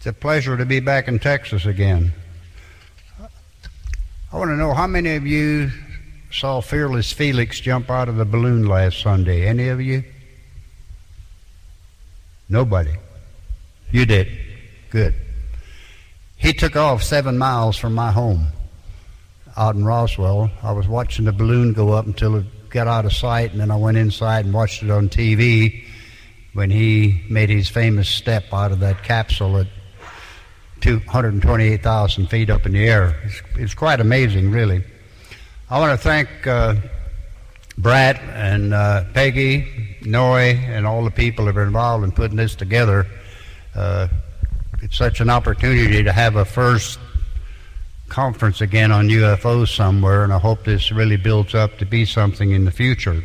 It's a pleasure to be back in Texas again. I want to know how many of you saw Fearless Felix jump out of the balloon last Sunday. Any of you? Nobody. You did. Good. He took off 7 miles from my home out in Roswell. I was watching the balloon go up until it got out of sight, and then I went inside and watched it on TV when he made his famous step out of that capsule at 228,000 feet up in the air. It's quite amazing, really. I want to thank Brad and Peggy, Noy, and all the people that are involved in putting this together. It's such an opportunity to have a first conference again on UFOs somewhere, and I hope this really builds up to be something in the future.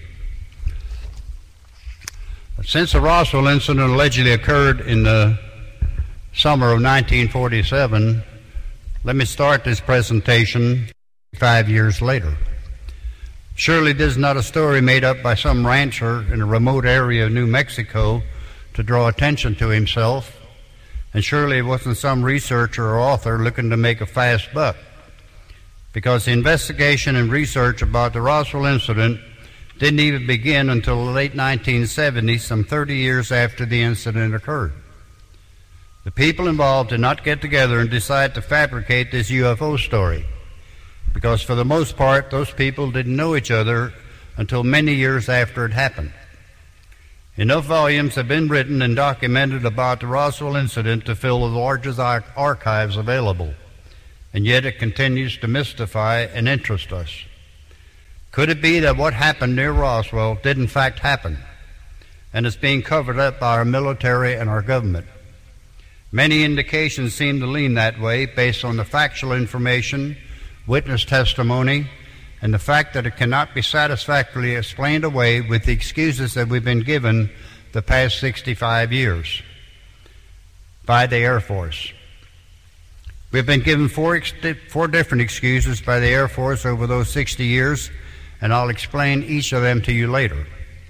Since the Roswell incident allegedly occurred in the summer of 1947, let me start this presentation 5 years later. Surely this is not a story made up by some rancher in a remote area of New Mexico to draw attention to himself, and surely it wasn't some researcher or author looking to make a fast buck, because the investigation and research about the Roswell incident didn't even begin until the late 1970s, some 30 years after the incident occurred. The people involved did not get together and decide to fabricate this UFO story, because for the most part, those people didn't know each other until many years after it happened. Enough volumes have been written and documented about the Roswell incident to fill the largest archives available, and yet it continues to mystify and interest us. Could it be that what happened near Roswell did in fact happen, and is being covered up by our military and our government? Many indications seem to lean that way based on the factual information, witness testimony, and the fact that it cannot be satisfactorily explained away with the excuses that we've been given the past 65 years by the Air Force. We've been given four different excuses by the Air Force over those 60 years, and I'll explain each of them to you later.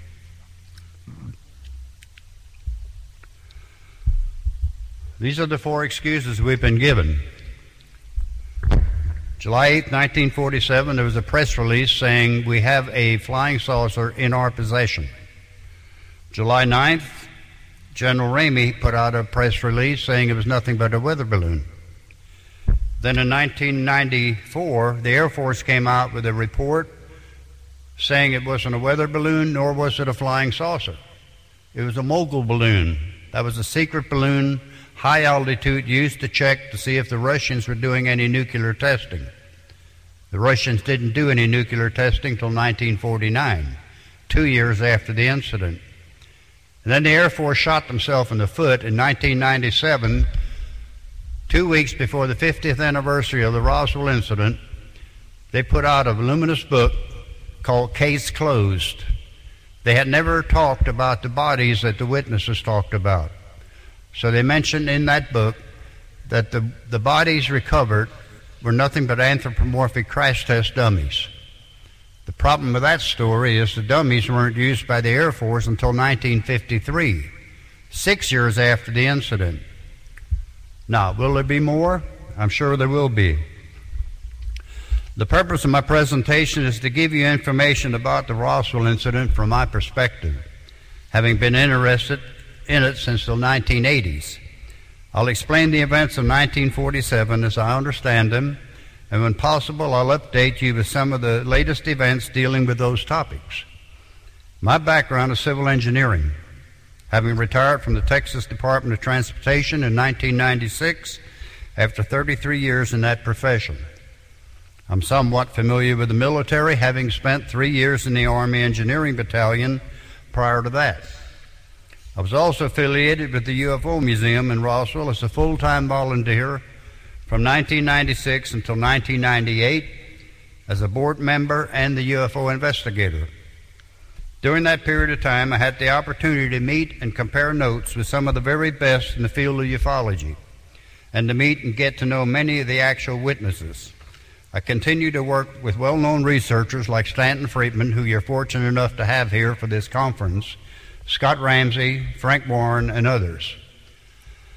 These are the 4 excuses we've been given. July 8, 1947, there was a press release saying we have a flying saucer in our possession. July 9th, General Ramey put out a press release saying it was nothing but a weather balloon. Then in 1994, the Air Force came out with a report saying it wasn't a weather balloon, nor was it a flying saucer. It was a mogul balloon. That was a secret balloon, high altitude, used to check to see if the Russians were doing any nuclear testing. The Russians didn't do any nuclear testing until 1949, 2 years after the incident. And then the Air Force shot themselves in the foot in 1997, 2 weeks before the 50th anniversary of the Roswell incident. They put out a voluminous book called Case Closed. They had never talked about the bodies that the witnesses talked about. So they mentioned in that book that the bodies recovered were nothing but anthropomorphic crash test dummies. The problem with that story is the dummies weren't used by the Air Force until 1953, 6 years after the incident. Now, will there be more? I'm sure there will be. The purpose of my presentation is to give you information about the Roswell incident from my perspective, having been interested in it since the 1980s. I'll explain the events of 1947 as I understand them, and when possible, I'll update you with some of the latest events dealing with those topics. My background is civil engineering, having retired from the Texas Department of Transportation in 1996 after 33 years in that profession. I'm somewhat familiar with the military, having spent 3 years in the Army Engineering Battalion prior to that. I was also affiliated with the UFO Museum in Roswell as a full-time volunteer from 1996 until 1998 as a board member and the UFO investigator. During that period of time, I had the opportunity to meet and compare notes with some of the very best in the field of ufology, and to meet and get to know many of the actual witnesses. I continue to work with well-known researchers like Stanton Friedman, who you're fortunate enough to have here for this conference, Scott Ramsey, Frank Warren, and others.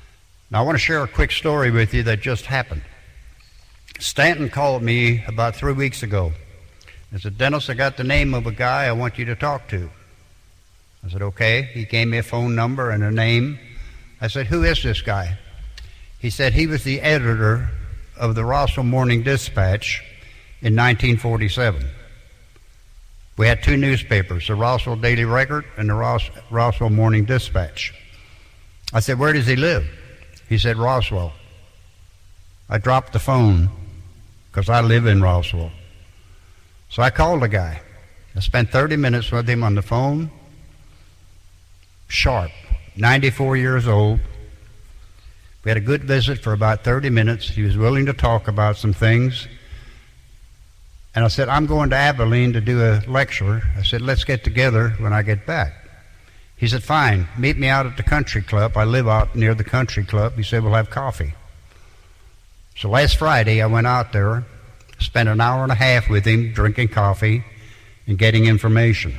Now, I want to share a quick story with you that just happened. Stanton called me about 3 weeks ago. He said, "Dennis, I got the name of a guy I want you to talk to." I said, "Okay." He gave me a phone number and a name. I said, "Who is this guy?" He said he was the editor of the Roswell Morning Dispatch in 1947. We had two newspapers, the Roswell Daily Record and the Roswell Morning Dispatch. I said, "Where does he live?" He said, "Roswell." I dropped the phone because I live in Roswell. So I called the guy. I spent 30 minutes with him on the phone. Sharp, 94 years old. We had a good visit for about 30 minutes. He was willing to talk about some things. And I said, "I'm going to Abilene to do a lecture." I said, "Let's get together when I get back." He said, "Fine, meet me out at the country club. I live out near the country club." He said, "We'll have coffee." So last Friday I went out there, spent an hour and a half with him drinking coffee and getting information.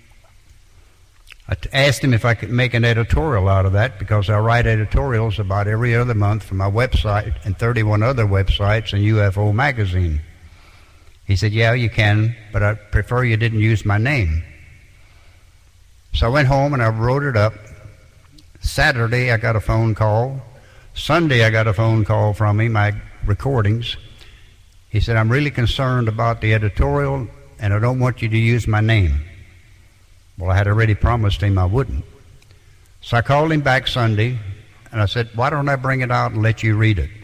I asked him if I could make an editorial out of that, because I write editorials about every other month for my website and 31 other websites and UFO magazine. He said, "Yeah, you can, but I prefer you didn't use my name." So I went home and I wrote it up. Saturday I got a phone call. Sunday I got a phone call from him, my recordings. He said, "I'm really concerned about the editorial and I don't want you to use my name." Well, I had already promised him I wouldn't. So I called him back Sunday and I said, "Why don't I bring it out and let you read it?"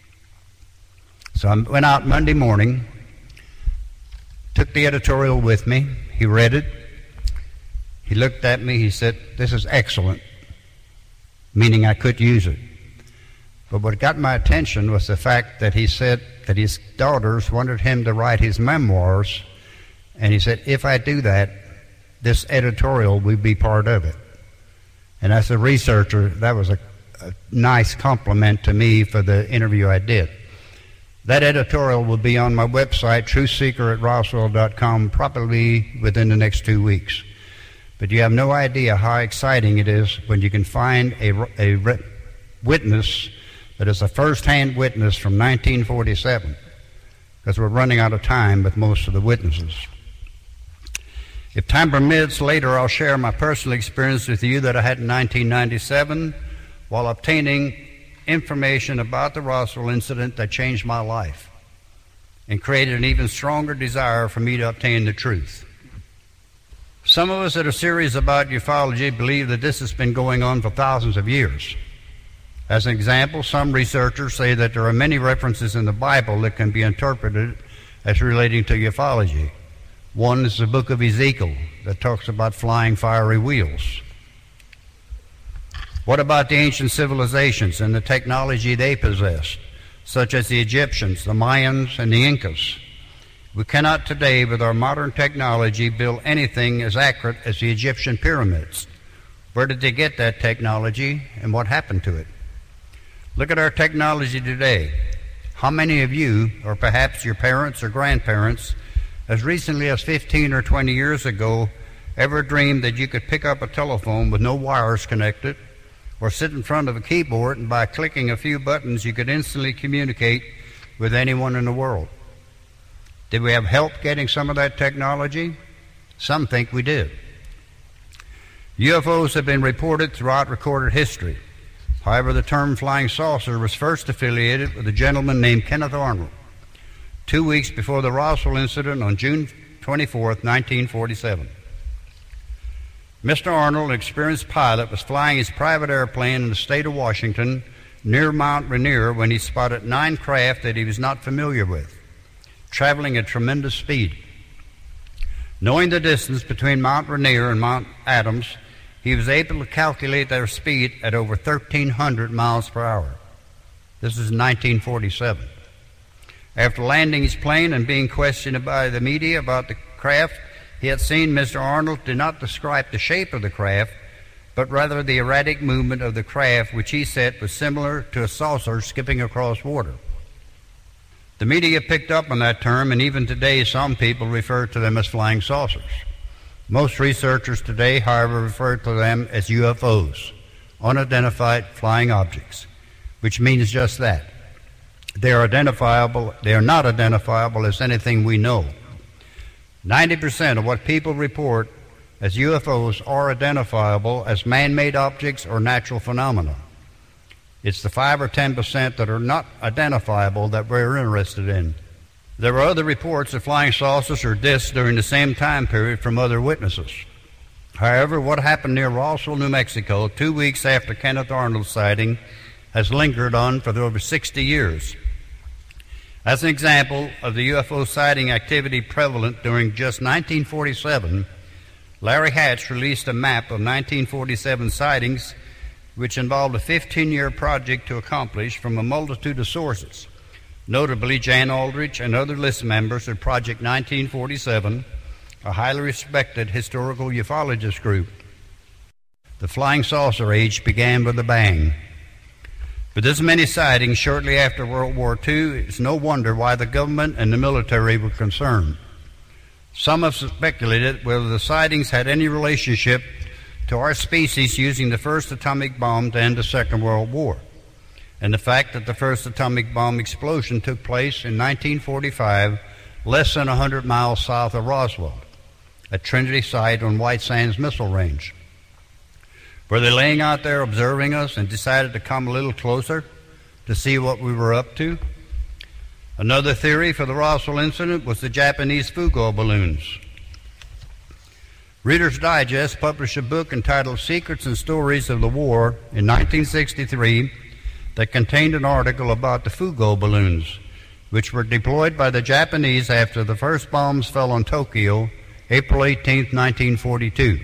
So I went out Monday morning, took the editorial with me. He read it. He looked at me. He said, "This is excellent," meaning I could use it. But what got my attention was the fact that he said that his daughters wanted him to write his memoirs, and he said, "If I do that, this editorial will be part of it." And as a researcher, that was a nice compliment to me for the interview I did. That editorial will be on my website, truthseeker@roswell.com, probably within the next 2 weeks. But you have no idea how exciting it is when you can find a witness that is a first-hand witness from 1947, because we're running out of time with most of the witnesses. If time permits, later I'll share my personal experience with you that I had in 1997 while obtaining information about the Roswell incident that changed my life and created an even stronger desire for me to obtain the truth. Some of us that are serious about ufology believe that this has been going on for thousands of years. As an example, some researchers say that there are many references in the Bible that can be interpreted as relating to ufology. One is the book of Ezekiel that talks about flying fiery wheels. What about the ancient civilizations and the technology they possessed, such as the Egyptians, the Mayans, and the Incas? We cannot today, with our modern technology, build anything as accurate as the Egyptian pyramids. Where did they get that technology, and what happened to it? Look at our technology today. How many of you, or perhaps your parents or grandparents, as recently as 15 or 20 years ago, ever dreamed that you could pick up a telephone with no wires connected, or sit in front of a keyboard and by clicking a few buttons you could instantly communicate with anyone in the world? Did we have help getting some of that technology? Some think we did. UFOs have been reported throughout recorded history. However, the term flying saucer was first affiliated with a gentleman named Kenneth Arnold 2 weeks before the Roswell incident on June 24, 1947. Mr. Arnold, an experienced pilot, was flying his private airplane in the state of Washington near Mount Rainier when he spotted 9 craft that he was not familiar with, traveling at tremendous speed. Knowing the distance between Mount Rainier and Mount Adams, he was able to calculate their speed at over 1,300 miles per hour. This is 1947. After landing his plane and being questioned by the media about the craft he had seen, Mr. Arnold did not describe the shape of the craft, but rather the erratic movement of the craft, which he said was similar to a saucer skipping across water. The media picked up on that term, and even today some people refer to them as flying saucers. Most researchers today, however, refer to them as UFOs, unidentified flying objects. which means just that. They are not identifiable as anything we know. 90% of what people report as UFOs are identifiable as man-made objects or natural phenomena. It's the 5 or 10% that are not identifiable that we're interested in. There were other reports of flying saucers or discs during the same time period from other witnesses. However, what happened near Roswell, New Mexico, 2 weeks after Kenneth Arnold's sighting, has lingered on for over 60 years. As an example of the UFO sighting activity prevalent during just 1947, Larry Hatch released a map of 1947 sightings, which involved a 15-year project to accomplish from a multitude of sources, notably Jan Aldrich and other list members of Project 1947, a highly respected historical ufologist group. The flying saucer age began with a bang. With this many sightings shortly after World War II, it's no wonder why the government and the military were concerned. Some have speculated whether the sightings had any relationship to our species using the first atomic bomb to end the Second World War, and the fact that the first atomic bomb explosion took place in 1945, less than 100 miles south of Roswell, at Trinity Site on White Sands Missile Range. Were they laying out there observing us and decided to come a little closer to see what we were up to? Another theory for the Roswell incident was the Japanese Fugo balloons. Reader's Digest published a book entitled Secrets and Stories of the War in 1963 that contained an article about the Fugo balloons, which were deployed by the Japanese after the first bombs fell on Tokyo, April 18, 1942.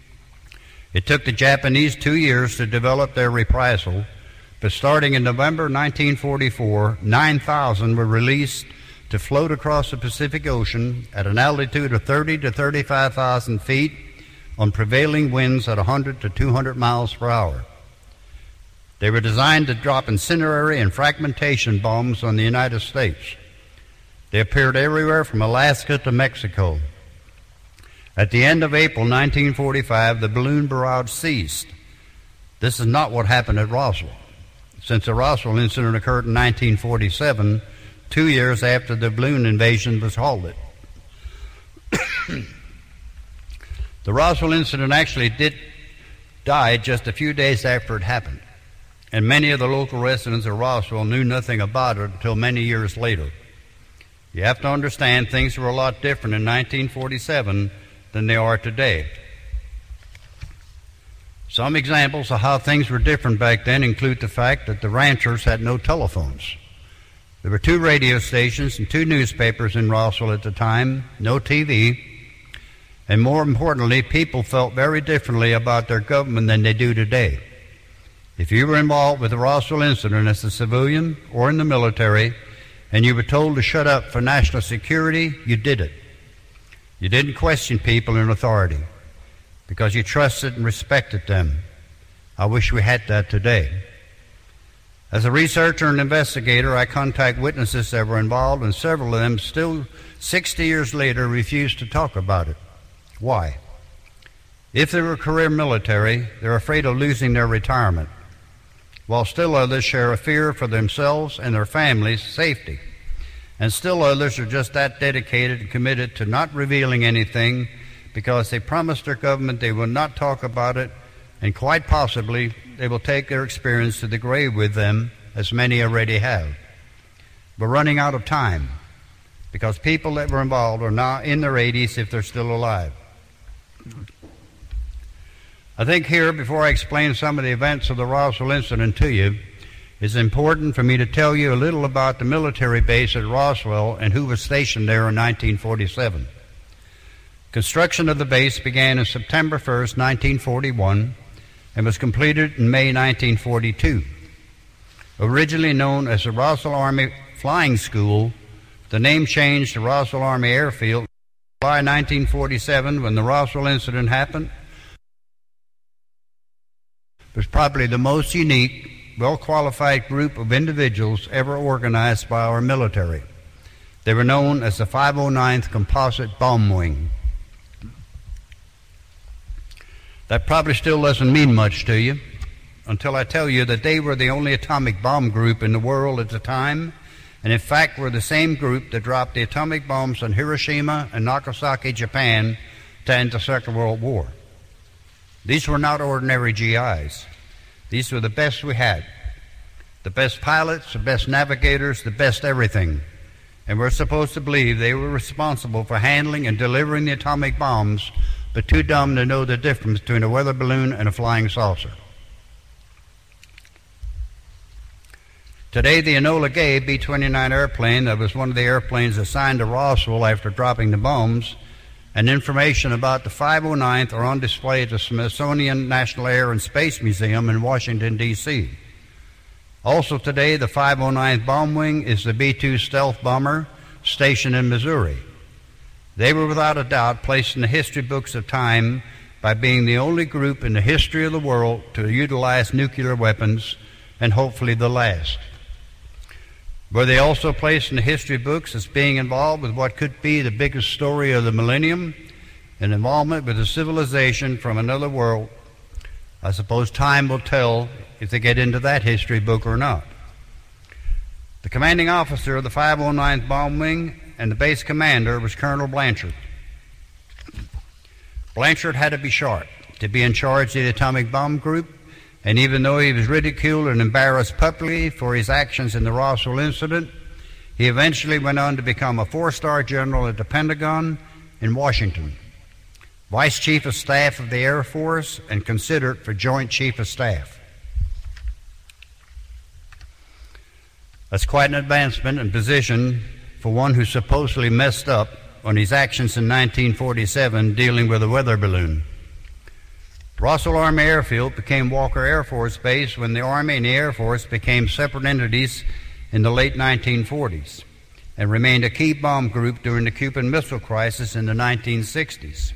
It took the Japanese 2 years to develop their reprisal, but starting in November 1944, 9,000 were released to float across the Pacific Ocean at an altitude of 30 to 35,000 feet on prevailing winds at 100 to 200 miles per hour. They were designed to drop incendiary and fragmentation bombs on the United States. They appeared everywhere from Alaska to Mexico. At the end of April 1945, the balloon barrage ceased. This is not what happened at Roswell, since the Roswell incident occurred in 1947, 2 years after the balloon invasion was halted. The Roswell incident actually did die just a few days after it happened, and many of the local residents of Roswell knew nothing about it until many years later. You have to understand things were a lot different in 1947 than they are today. Some examples of how things were different back then include the fact that the ranchers had no telephones. There were 2 radio stations and 2 newspapers in Roswell at the time, no TV, and more importantly, people felt very differently about their government than they do today. If you were involved with the Roswell incident as a civilian or in the military, and you were told to shut up for national security, you did it. You didn't question people in authority because you trusted and respected them. I wish we had that today. As a researcher and investigator, I contact witnesses that were involved, and several of them still 60 years later refuse to talk about it. Why? If they were career military, they're afraid of losing their retirement, while still others share a fear for themselves and their families' safety. And still others are just that dedicated and committed to not revealing anything because they promised their government they will not talk about it, and quite possibly they will take their experience to the grave with them, as many already have. We're running out of time because people that were involved are now in their 80s if they're still alive. I think here, before I explain some of the events of the Roswell incident to you, it's important for me to tell you a little about the military base at Roswell and who was stationed there in 1947. Construction of the base began on September 1st, 1941, and was completed in May 1942. Originally known as the Roswell Army Flying School, the name changed to Roswell Army Airfield in July 1947 when the Roswell incident happened. It was probably the most unique, well-qualified group of individuals ever organized by our military. They were known as the 509th Composite Bomb Wing. That probably still doesn't mean much to you, until I tell you that they were the only atomic bomb group in the world at the time, and in fact were the same group that dropped the atomic bombs on Hiroshima and Nagasaki, Japan, to end the Second World War. These were not ordinary GIs. These were the best we had. The best pilots, the best navigators, the best everything. And we're supposed to believe they were responsible for handling and delivering the atomic bombs, but too dumb to know the difference between a weather balloon and a flying saucer. Today, the Enola Gay B-29 airplane that was one of the airplanes assigned to Roswell after dropping the bombs, and information about the 509th are on display at the Smithsonian National Air and Space Museum in Washington, D.C. Also today, the 509th Bomb Wing is the B-2 stealth bomber stationed in Missouri. They were without a doubt placed in the history books of time by being the only group in the history of the world to utilize nuclear weapons, and hopefully the last. Were they also placed in the history books as being involved with what could be the biggest story of the millennium, an involvement with a civilization from another world? I suppose time will tell if they get into that history book or not. The commanding officer of the 509th Bomb Wing and the base commander was Colonel Blanchard. Blanchard had to be sharp to be in charge of the atomic bomb group, and even though he was ridiculed and embarrassed publicly for his actions in the Roswell incident, he eventually went on to become a 4-star general at the Pentagon in Washington, Vice Chief of Staff of the Air Force, and considered for Joint Chief of Staff. That's quite an advancement in position for one who supposedly messed up on his actions in 1947 dealing with a weather balloon. Roswell Army Airfield became Walker Air Force Base when the Army and the Air Force became separate entities in the late 1940s, and remained a key bomb group during the Cuban Missile Crisis in the 1960s.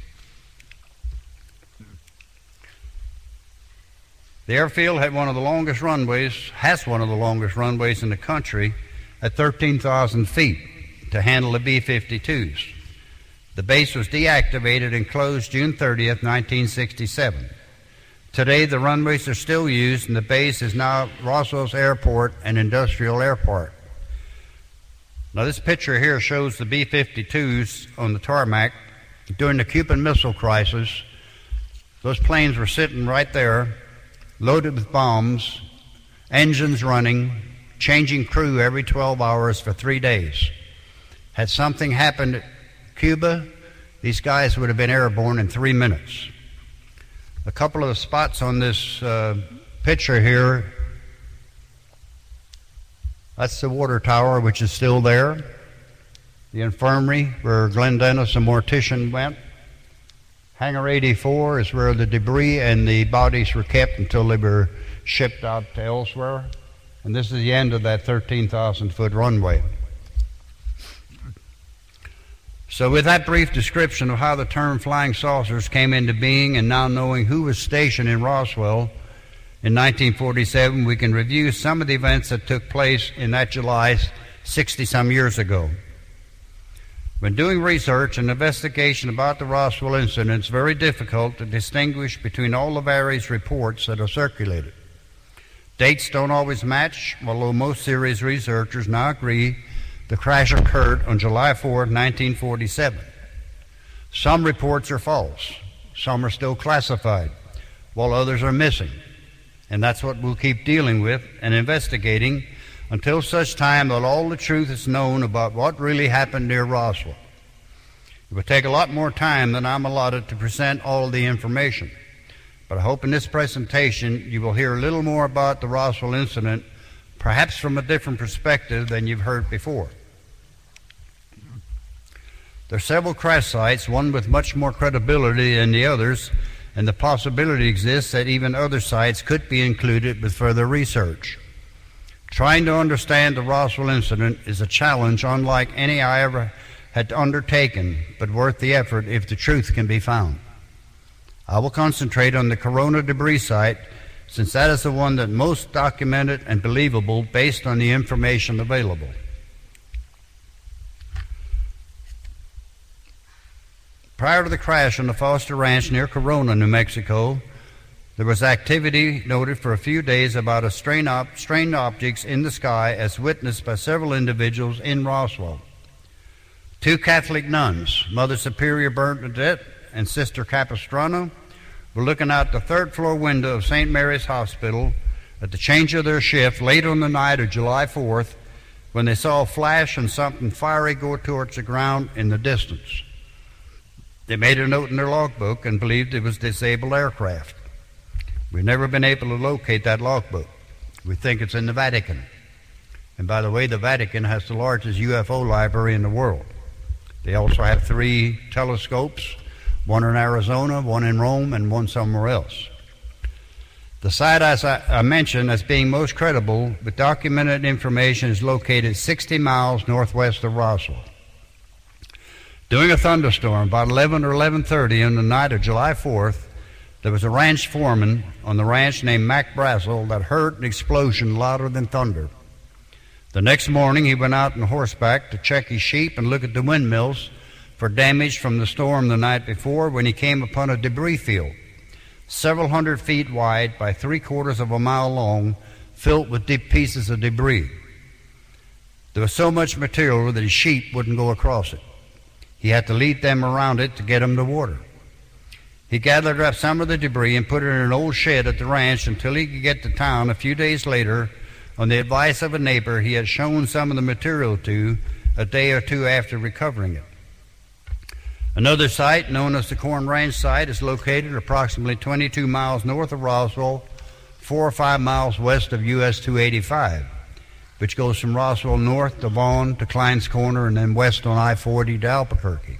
The airfield had one of the longest runways, has one of the longest runways in the country at 13,000 feet to handle the B-52s. The base was deactivated and closed June 30th, 1967. Today, the runways are still used, and the base is now Roswell's Airport and Industrial Airport. Now, this picture here shows the B-52s on the tarmac. During the Cuban Missile Crisis, those planes were sitting right there, loaded with bombs, engines running, changing crew every 12 hours for 3 days. Had something happened at Cuba, these guys would have been airborne in 3 minutes. A couple of the spots on this picture here, that's the water tower, which is still there. The infirmary where Glenn Dennis, a mortician, went. Hangar 84 is where the debris and the bodies were kept until they were shipped out to elsewhere. And this is the end of that 13,000-foot runway. So with that brief description of how the term flying saucers came into being, and now knowing who was stationed in Roswell in 1947, we can review some of the events that took place in that July 60-some years ago. When doing research and investigation about the Roswell incident, it's very difficult to distinguish between all the various reports that are circulated. Dates don't always match, although most serious researchers now agree the crash occurred on July 4, 1947. Some reports are false. Some are still classified, while others are missing. And that's what we'll keep dealing with and investigating until such time that all the truth is known about what really happened near Roswell. It will take a lot more time than I'm allotted to present all the information. But I hope in this presentation you will hear a little more about the Roswell incident, perhaps from a different perspective than you've heard before. There are several crash sites, one with much more credibility than the others, and the possibility exists that even other sites could be included with further research. Trying to understand the Roswell incident is a challenge unlike any I ever had undertaken, but worth the effort if the truth can be found. I will concentrate on the Corona debris site, since that is the one that most documented and believable based on the information available. Prior to the crash on the Foster Ranch near Corona, New Mexico, There was activity noted for a few days about strange objects in the sky as witnessed by several individuals in Roswell. 2 Catholic nuns, Mother Superior Bernadette and Sister Capistrano, were looking out the third-floor window of St. Mary's Hospital at the change of their shift late on the night of July 4th when they saw a flash and something fiery go towards the ground in the distance. They made a note in their logbook and believed it was disabled aircraft. We've never been able to locate that logbook. We think it's in the Vatican. And by the way, the Vatican has the largest UFO library in the world. They also have 3 telescopes, one in Arizona, one in Rome, and one somewhere else. The site, as I mentioned, as being most credible with documented information, is located 60 miles northwest of Roswell. During a thunderstorm, about 11 or 11:30 on the night of July 4th, there was a ranch foreman on the ranch named Mac Brazel that heard an explosion louder than thunder. The next morning, he went out on horseback to check his sheep and look at the windmills for damage from the storm the night before when he came upon a debris field, several hundred feet wide by 3/4 of a mile long, filled with deep pieces of debris. There was so much material that his sheep wouldn't go across it. He had to lead them around it to get them to water. He gathered up some of the debris and put it in an old shed at the ranch until he could get to town a few days later on the advice of a neighbor he had shown some of the material to a day or two after recovering it. Another site, known as the Corn Ranch site, is located approximately 22 miles north of Roswell, 4 or 5 miles west of US 285, which goes from Roswell north to Vaughn to Klein's Corner and then west on I-40 to Albuquerque.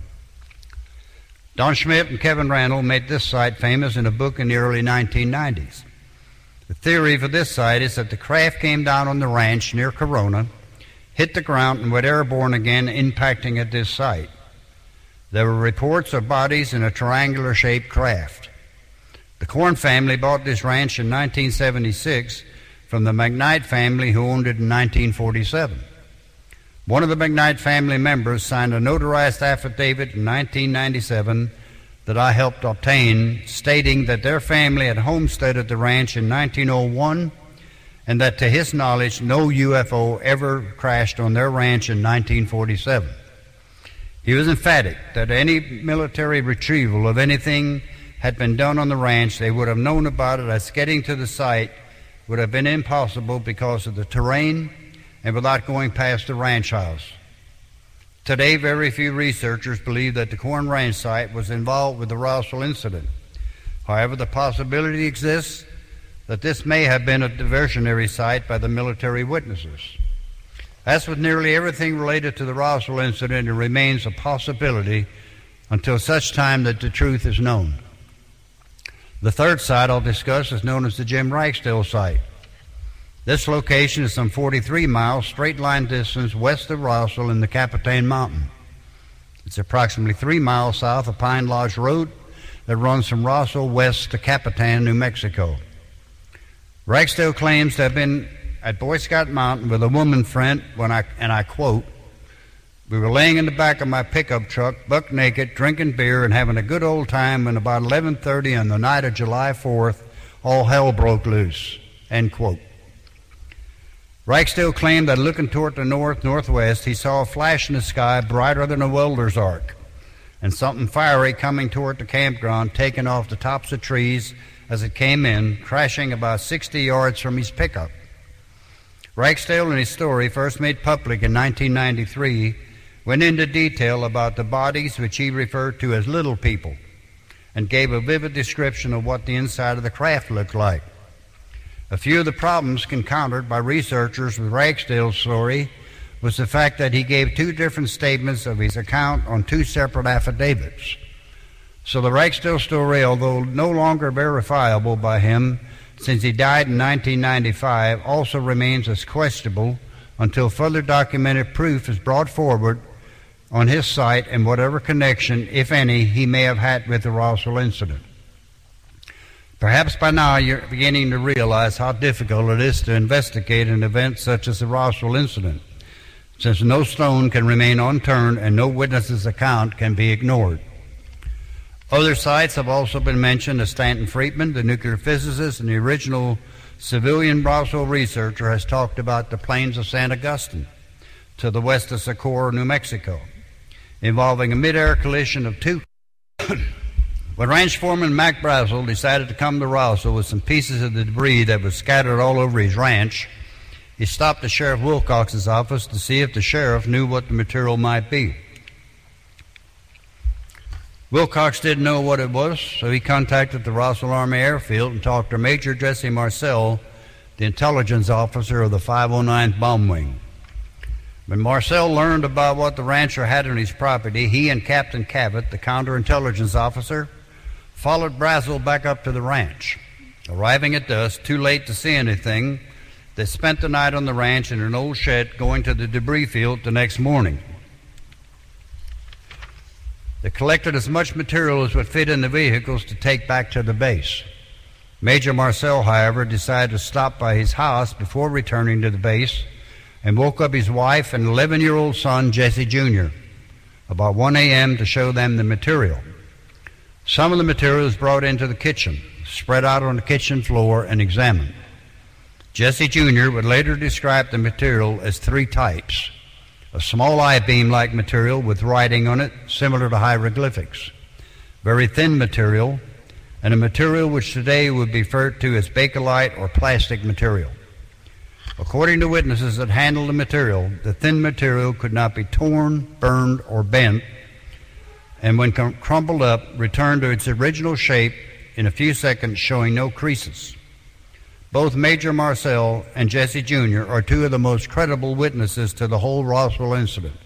Don Schmidt and Kevin Randall made this site famous in a book in the early 1990s. The theory for this site is that the craft came down on the ranch near Corona, hit the ground, and went airborne again, impacting at this site. There were reports of bodies in a triangular-shaped craft. The Corn family bought this ranch in 1976 from the McKnight family, who owned it in 1947. One of the McKnight family members signed a notarized affidavit in 1997 that I helped obtain, stating that their family had homesteaded the ranch in 1901 and that, to his knowledge, no UFO ever crashed on their ranch in 1947. He was emphatic that any military retrieval of anything had been done on the ranch, they would have known about it, as getting to the site would have been impossible because of the terrain and without going past the ranch house. Today, very few researchers believe that the Corn Ranch site was involved with the Roswell incident. However, the possibility exists that this may have been a diversionary site by the military witnesses. As with nearly everything related to the Roswell incident, it remains a possibility until such time that the truth is known. The third site I'll discuss is known as the Jim Ragsdale site. This location is some 43 miles straight-line distance west of Roswell in the Capitan Mountain. It's approximately 3 miles south of Pine Lodge Road that runs from Roswell west to Capitan, New Mexico. Ragsdale claims to have been at Boy Scout Mountain with a woman friend when I quote, "We were laying in the back of my pickup truck, buck naked, drinking beer and having a good old time when about 11:30 on the night of July 4th, all hell broke loose," end quote. Ragsdale claimed that looking toward the northwest, he saw a flash in the sky brighter than a welder's arc, and something fiery coming toward the campground, taking off the tops of trees as it came in, crashing about 60 yards from his pickup. Ragsdale, in his story, first made public in 1993, went into detail about the bodies which he referred to as little people, and gave a vivid description of what the inside of the craft looked like. A few of the problems encountered by researchers with Ragsdale's story was the fact that he gave 2 different statements of his account on 2 separate affidavits. So the Ragsdale story, although no longer verifiable by him since he died in 1995, also remains as questionable until further documented proof is brought forward on his site and whatever connection, if any, he may have had with the Roswell incident. Perhaps by now you're beginning to realize how difficult it is to investigate an event such as the Roswell incident, since no stone can remain unturned and no witness's account can be ignored. Other sites have also been mentioned as Stanton Friedman, the nuclear physicist and the original civilian Roswell researcher, has talked about the plains of San Agustin to the west of Socorro, New Mexico, involving a mid-air collision of two. When ranch foreman Mac Brazel decided to come to Roswell with some pieces of the debris that was scattered all over his ranch, he stopped at Sheriff Wilcox's office to see if the sheriff knew what the material might be. Wilcox didn't know what it was, so he contacted the Roswell Army Airfield and talked to Major Jesse Marcel, the intelligence officer of the 509th Bomb Wing. When Marcel learned about what the rancher had on his property, he and Captain Cabot, the counterintelligence officer, followed Brazel back up to the ranch. Arriving at dusk, too late to see anything, they spent the night on the ranch in an old shed, going to the debris field the next morning. They collected as much material as would fit in the vehicles to take back to the base. Major Marcel, however, decided to stop by his house before returning to the base and woke up his wife and 11-year-old son, Jesse Jr., about 1 a.m. to show them the material. Some of the material was brought into the kitchen, spread out on the kitchen floor, and examined. Jesse Jr. would later describe the material as three types: a small I-beam-like material with writing on it similar to hieroglyphics, very thin material, and a material which today would be referred to as bakelite or plastic material. According to witnesses that handled the material, the thin material could not be torn, burned, or bent, and when crumpled up, returned to its original shape in a few seconds, showing no creases. Both Major Marcel and Jesse Jr. are two of the most credible witnesses to the whole Roswell incident.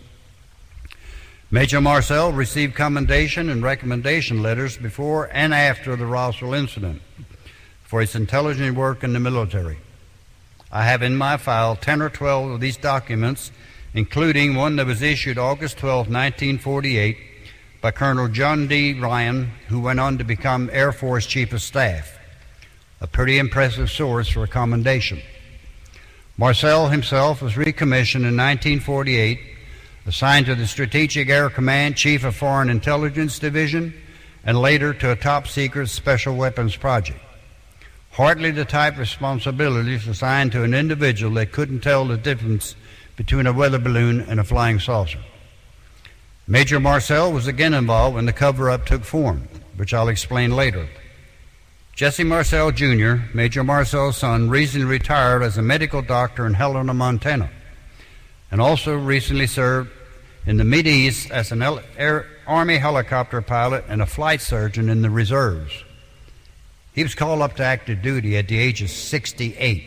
Major Marcel received commendation and recommendation letters before and after the Roswell incident for his intelligent work in the military. I have in my file 10 or 12 of these documents, including one that was issued August 12, 1948, by Colonel John D. Ryan, who went on to become Air Force Chief of Staff, a pretty impressive source for a commendation. Marcel himself was recommissioned in 1948, assigned to the Strategic Air Command Chief of Foreign Intelligence Division, and later to a top-secret special weapons project. Hardly the type of responsibilities assigned to an individual that couldn't tell the difference between a weather balloon and a flying saucer. Major Marcel was again involved when the cover-up took form, which I'll explain later. Jesse Marcel Jr., Major Marcel's son, recently retired as a medical doctor in Helena, Montana, and also recently served in the Mideast as an Army helicopter pilot and a flight surgeon in the reserves. He was called up to active duty at the age of 68.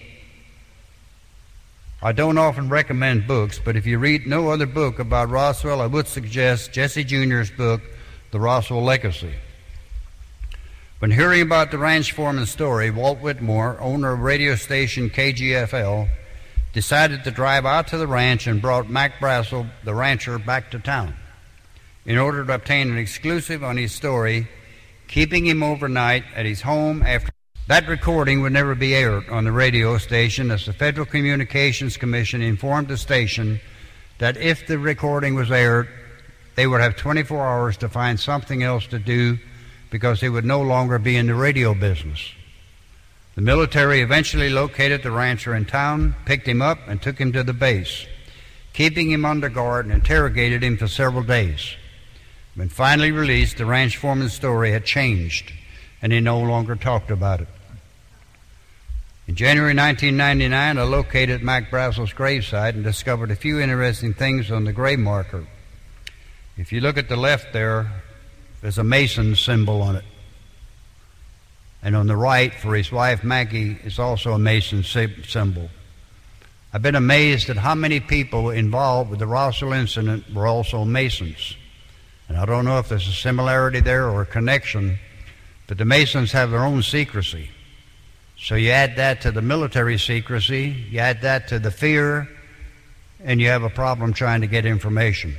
I don't often recommend books, but if you read no other book about Roswell, I would suggest Jesse Jr.'s book, The Roswell Legacy. When hearing about the ranch foreman's story, Walt Whitmore, owner of radio station KGFL, decided to drive out to the ranch and brought Mac Brazel, the rancher, back to town in order to obtain an exclusive on his story, keeping him overnight at his home after. That recording would never be aired on the radio station, as the Federal Communications Commission informed the station that if the recording was aired, they would have 24 hours to find something else to do because they would no longer be in the radio business. The military eventually located the rancher in town, picked him up, and took him to the base, keeping him under guard and interrogated him for several days. When finally released, the ranch foreman's story had changed, and he no longer talked about it. In January 1999, I located Mac Brazel's gravesite and discovered a few interesting things on the grave marker. If you look at the left there's a Mason symbol on it. And on the right, for his wife Maggie, is also a Mason symbol. I've been amazed at how many people involved with the Roswell incident were also Masons. And I don't know if there's a similarity there or a connection, but the Masons have their own secrecy. So you add that to the military secrecy, you add that to the fear, and you have a problem trying to get information.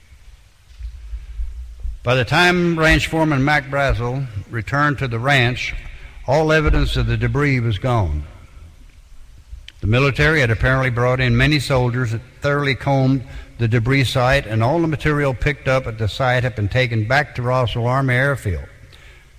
By the time ranch foreman Mac Brazel returned to the ranch, all evidence of the debris was gone. The military had apparently brought in many soldiers that thoroughly combed the debris site, and all the material picked up at the site had been taken back to Roswell Army Airfield.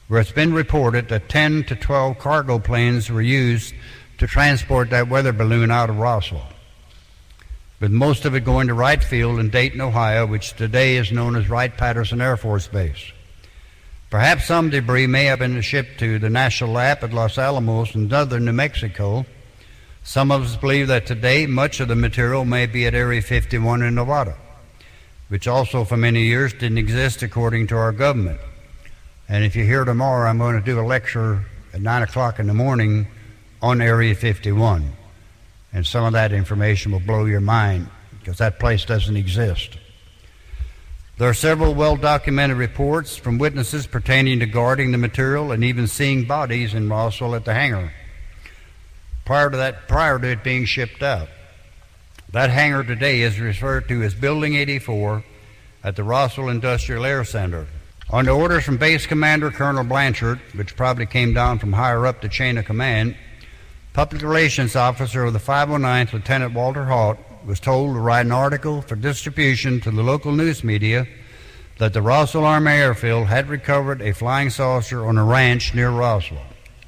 where it's been reported that 10 to 12 cargo planes were used to transport that weather balloon out of Roswell, with most of it going to Wright Field in Dayton, Ohio, which today is known as Wright-Patterson Air Force Base. Perhaps some debris may have been shipped to the National Lab at Los Alamos in northern New Mexico. Some of us believe that today much of the material may be at Area 51 in Nevada, which also for many years didn't exist according to our government. And if you're here tomorrow, I'm going to do a lecture at 9 o'clock in the morning on Area 51. And some of that information will blow your mind because that place doesn't exist. There are several well-documented reports from witnesses pertaining to guarding the material and even seeing bodies in Roswell at the hangar prior to it being shipped out. That hangar today is referred to as Building 84 at the Roswell Industrial Air Center. Under orders from Base Commander Colonel Blanchard, which probably came down from higher up the chain of command, Public Relations Officer of the 509th, Lieutenant Walter Haut, was told to write an article for distribution to the local news media that the Roswell Army Airfield had recovered a flying saucer on a ranch near Roswell.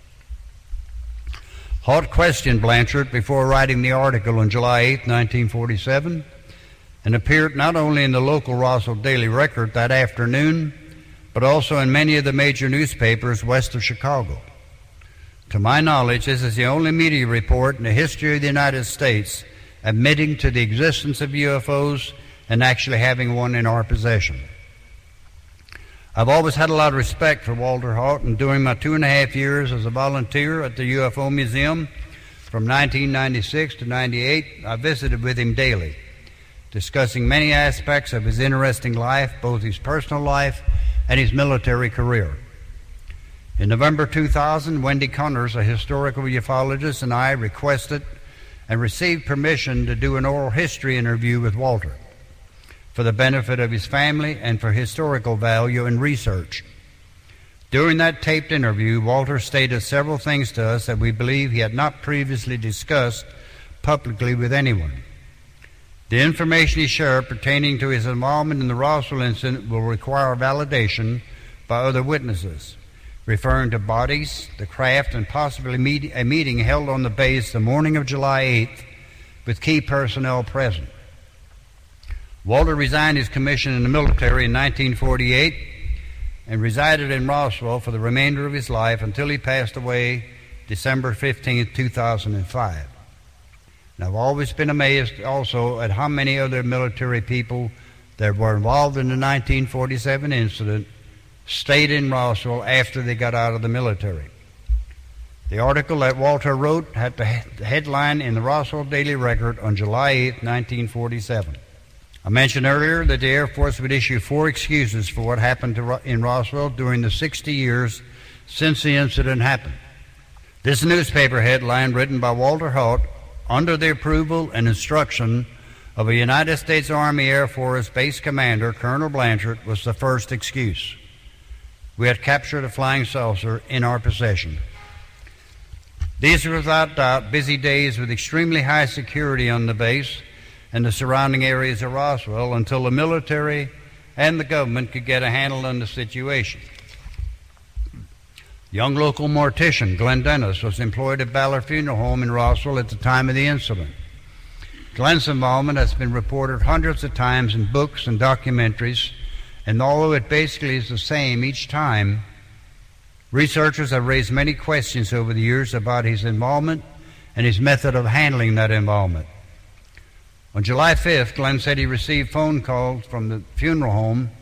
Haut questioned Blanchard before writing the article on July 8, 1947, and appeared not only in the local Roswell Daily Record that afternoon, but also in many of the major newspapers west of Chicago. To my knowledge, this is the only media report in the history of the United States admitting to the existence of UFOs and actually having one in our possession. I've always had a lot of respect for Walter Haut, and during my 2.5 years as a volunteer at the UFO Museum from 1996 to 98, I visited with him daily, discussing many aspects of his interesting life, both his personal life and his military career. In November 2000, Wendy Connors, a historical ufologist, and I requested and received permission to do an oral history interview with Walter for the benefit of his family and for historical value and research. During that taped interview, Walter stated several things to us that we believe he had not previously discussed publicly with anyone. The information he shared pertaining to his involvement in the Roswell incident will require validation by other witnesses, referring to bodies, the craft, and possibly a meeting held on the base the morning of July 8th with key personnel present. Walter resigned his commission in the military in 1948 and resided in Roswell for the remainder of his life until he passed away December 15, 2005. And I've always been amazed also at how many other military people that were involved in the 1947 incident stayed in Roswell after they got out of the military. The article that Walter wrote had the headline in the Roswell Daily Record on July 8, 1947. I mentioned earlier that the Air Force would issue 4 excuses for what happened in Roswell during the 60 years since the incident happened. This newspaper headline, written by Walter Haut, under the approval and instruction of a United States Army Air Force Base Commander, Colonel Blanchard, was the first excuse. We had captured a flying saucer in our possession. These were without doubt busy days with extremely high security on the base and the surrounding areas of Roswell until the military and the government could get a handle on the situation. Young local mortician Glenn Dennis was employed at Ballard Funeral Home in Roswell at the time of the incident. Glenn's involvement has been reported hundreds of times in books and documentaries, and although it basically is the same each time, researchers have raised many questions over the years about his involvement and his method of handling that involvement. On July 5th, Glenn said he received phone calls from the funeral home,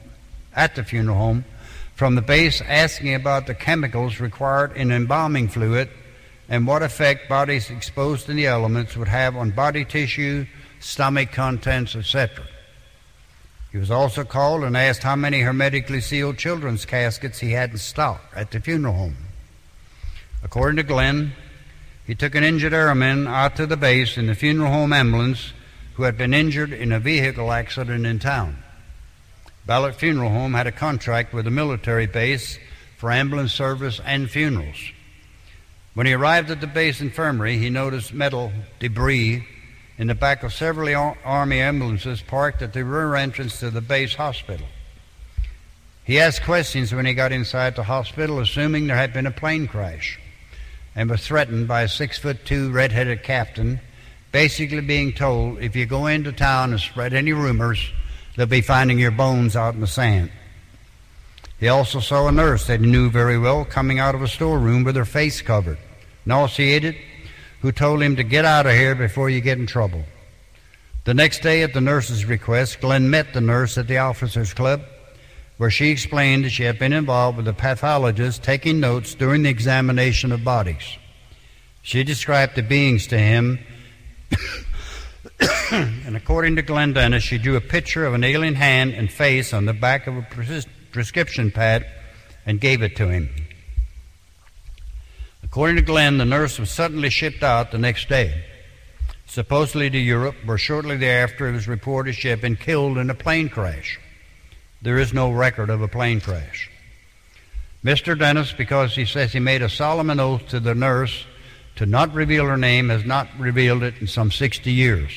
from the base asking about the chemicals required in embalming fluid and what effect bodies exposed to the elements would have on body tissue, stomach contents, etc. He was also called and asked how many hermetically sealed children's caskets he had in stock at the funeral home. According to Glenn, he took an injured airman out to the base in the funeral home ambulance who had been injured in a vehicle accident in town. Ballard Funeral Home had a contract with a military base for ambulance service and funerals. When he arrived at the base infirmary, he noticed metal debris in the back of several Army ambulances parked at the rear entrance to the base hospital. He asked questions when he got inside the hospital, assuming there had been a plane crash, and was threatened by a 6'2" red-headed captain, basically being told, if you go into town and spread any rumors, they'll be finding your bones out in the sand. He also saw a nurse that he knew very well coming out of a storeroom with her face covered, nauseated, who told him to get out of here before you get in trouble. The next day, at the nurse's request, Glenn met the nurse at the officers' club, where she explained that she had been involved with the pathologist taking notes during the examination of bodies. She described the beings to him, and according to Glenn Dennis, she drew a picture of an alien hand and face on the back of a prescription pad and gave it to him. According to Glenn, the nurse was suddenly shipped out the next day, supposedly to Europe, where shortly thereafter it was reported she had been killed in a plane crash. There is no record of a plane crash. Mr. Dennis, because he says he made a solemn oath to the nurse to not reveal her name, has not revealed it in some 60 years.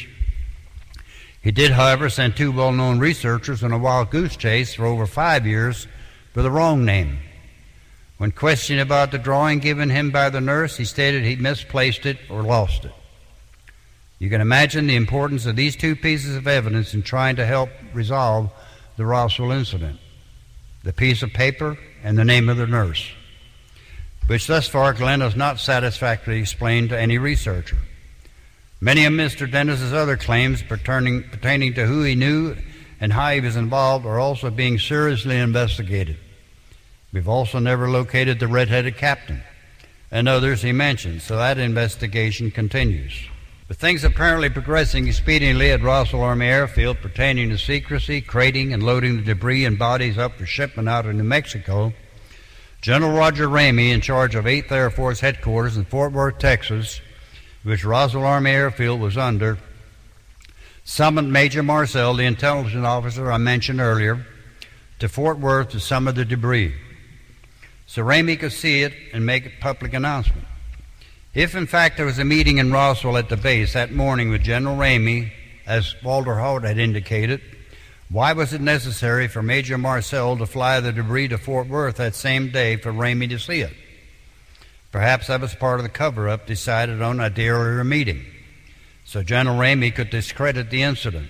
He did, however, send two well-known researchers on a wild goose chase for over 5 years with the wrong name. When questioned about the drawing given him by the nurse, he stated he misplaced it or lost it. You can imagine the importance of these two pieces of evidence in trying to help resolve the Roswell incident: the piece of paper and the name of the nurse, which thus far Glenn has not satisfactorily explained to any researcher. Many of Mr. Dennis's other claims pertaining to who he knew and how he was involved are also being seriously investigated. We've also never located the red-headed captain and others he mentioned, so that investigation continues. With things apparently progressing expediently at Roswell Army Airfield pertaining to secrecy, crating, and loading the debris and bodies up for shipment out of New Mexico, General Roger Ramey, in charge of 8th Air Force Headquarters in Fort Worth, Texas, which Roswell Army Airfield was under, summoned Major Marcel, the intelligence officer I mentioned earlier, to Fort Worth to summon the debris, so Ramey could see it and make a public announcement. If, in fact, there was a meeting in Roswell at the base that morning with General Ramey, as Walter Haut had indicated, why was it necessary for Major Marcel to fly the debris to Fort Worth that same day for Ramey to see it? Perhaps that was part of the cover-up decided on at the earlier meeting, so General Ramey could discredit the incident.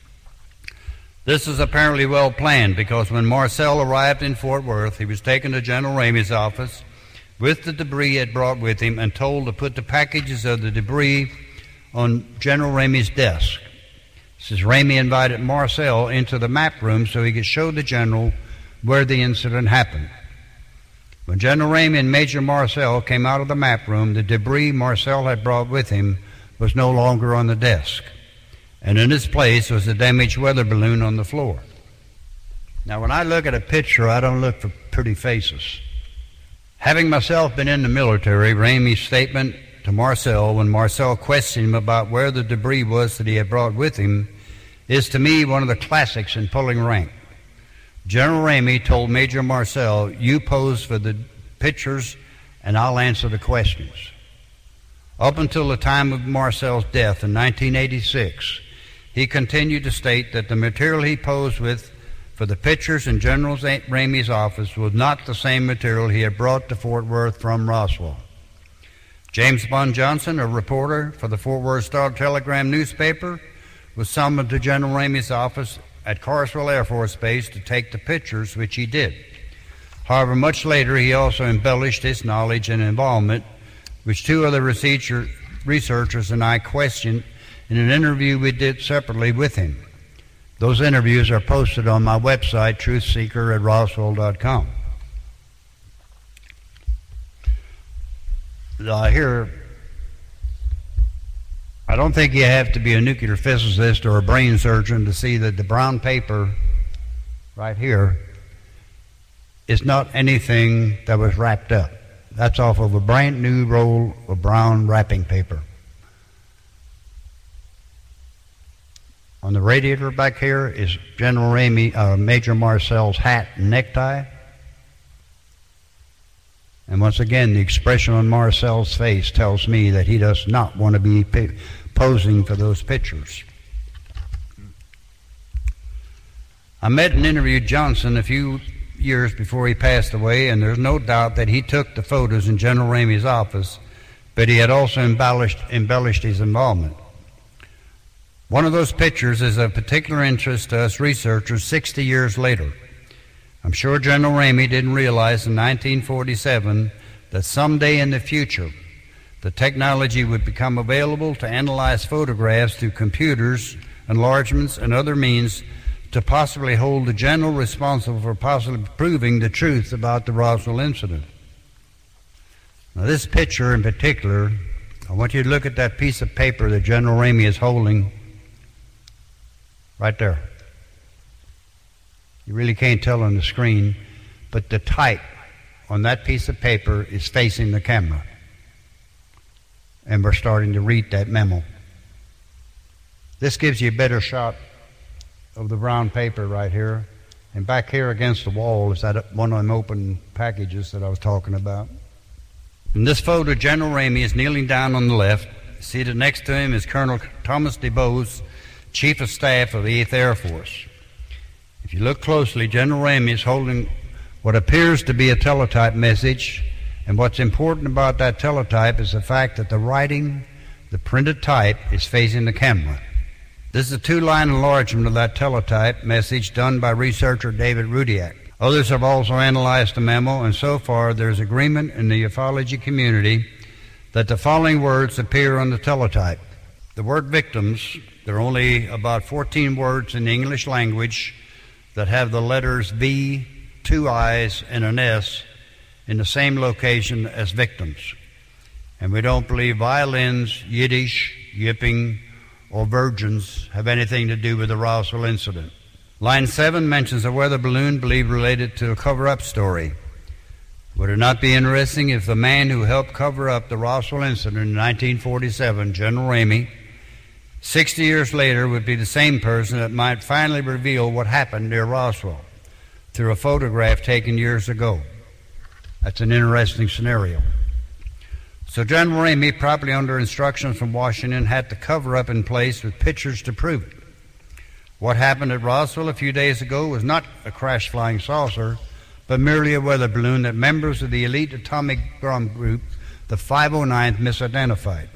This is apparently well planned, because when Marcel arrived in Fort Worth, he was taken to General Ramey's office with the debris he had brought with him and told to put the packages of the debris on General Ramey's desk. Says Ramey invited Marcel into the map room so he could show the general where the incident happened. When General Ramey and Major Marcel came out of the map room, the debris Marcel had brought with him was no longer on the desk, and in its place was a damaged weather balloon on the floor. Now, when I look at a picture, I don't look for pretty faces. Having myself been in the military, Ramey's statement to Marcel when Marcel questioned him about where the debris was that he had brought with him is, to me, one of the classics in pulling rank. General Ramey told Major Marcel, "You pose for the pictures and I'll answer the questions." Up until the time of Marcel's death in 1986, he continued to state that the material he posed with for the pictures in General Ramey's office was not the same material he had brought to Fort Worth from Roswell. James Bond Johnson, a reporter for the Fort Worth Star-Telegram newspaper, was summoned to General Ramey's office at Carswell Air Force Base to take the pictures, which he did. However, much later he also embellished his knowledge and involvement, which two other researchers and I questioned in an interview we did separately with him. Those interviews are posted on my website, truthseeker@roswell.com. Here, I don't think you have to be a nuclear physicist or a brain surgeon to see that the brown paper right here is not anything that was wrapped up. That's off of a brand new roll of brown wrapping paper. On the radiator back here is General Ramey, Major Marcel's hat and necktie. And once again, the expression on Marcel's face tells me that he does not want to be posing for those pictures. I met and interviewed Johnson a few years before he passed away, and there's no doubt that he took the photos in General Ramey's office, but he had also embellished his involvement. One of those pictures is of particular interest to us researchers 60 years later. I'm sure General Ramey didn't realize in 1947 that someday in the future the technology would become available to analyze photographs through computers, enlargements, and other means to possibly hold the general responsible for possibly proving the truth about the Roswell incident. Now, this picture in particular, I want you to look at that piece of paper that General Ramey is holding right there. You really can't tell on the screen, but the type on that piece of paper is facing the camera. And we're starting to read that memo. This gives you a better shot of the brown paper right here. And back here against the wall is that one of them open packages that I was talking about. In this photo, General Ramey is kneeling down on the left. Seated next to him is Colonel Thomas DuBose, Chief of Staff of the 8th Air Force. If you look closely, General Ramey is holding what appears to be a teletype message, and what's important about that teletype is the fact that the writing, the printed type, is facing the camera. This is a two-line enlargement of that teletype message done by researcher David Rudiak. Others have also analyzed the memo, and so far there's agreement in the ufology community that the following words appear on the teletype. The word victims, there are only about 14 words in the English language that have the letters V, two I's, and an S in the same location as victims. And we don't believe violins, Yiddish, yipping, or virgins have anything to do with the Roswell incident. Line 7 mentions a weather balloon believed related to a cover-up story. Would it not be interesting if the man who helped cover up the Roswell incident in 1947, General Ramey, 60 years later would be the same person that might finally reveal what happened near Roswell through a photograph taken years ago? That's an interesting scenario. So General Ramey, probably under instructions from Washington, had the cover-up in place with pictures to prove it. What happened at Roswell a few days ago was not a crashed flying saucer, but merely a weather balloon that members of the elite atomic bomb group, the 509th, misidentified.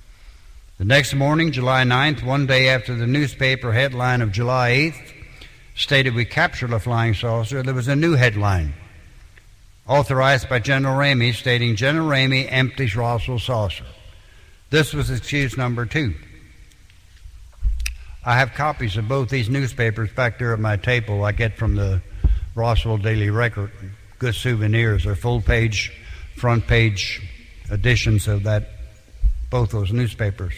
The next morning, July 9th, one day after the newspaper headline of July 8th stated we captured a flying saucer, there was a new headline, authorized by General Ramey, stating General Ramey empties Roswell saucer. This was excuse number 2. I have copies of both these newspapers back there at my table I get from the Roswell Daily Record. Good souvenirs. They're full-page, front-page editions of both those newspapers.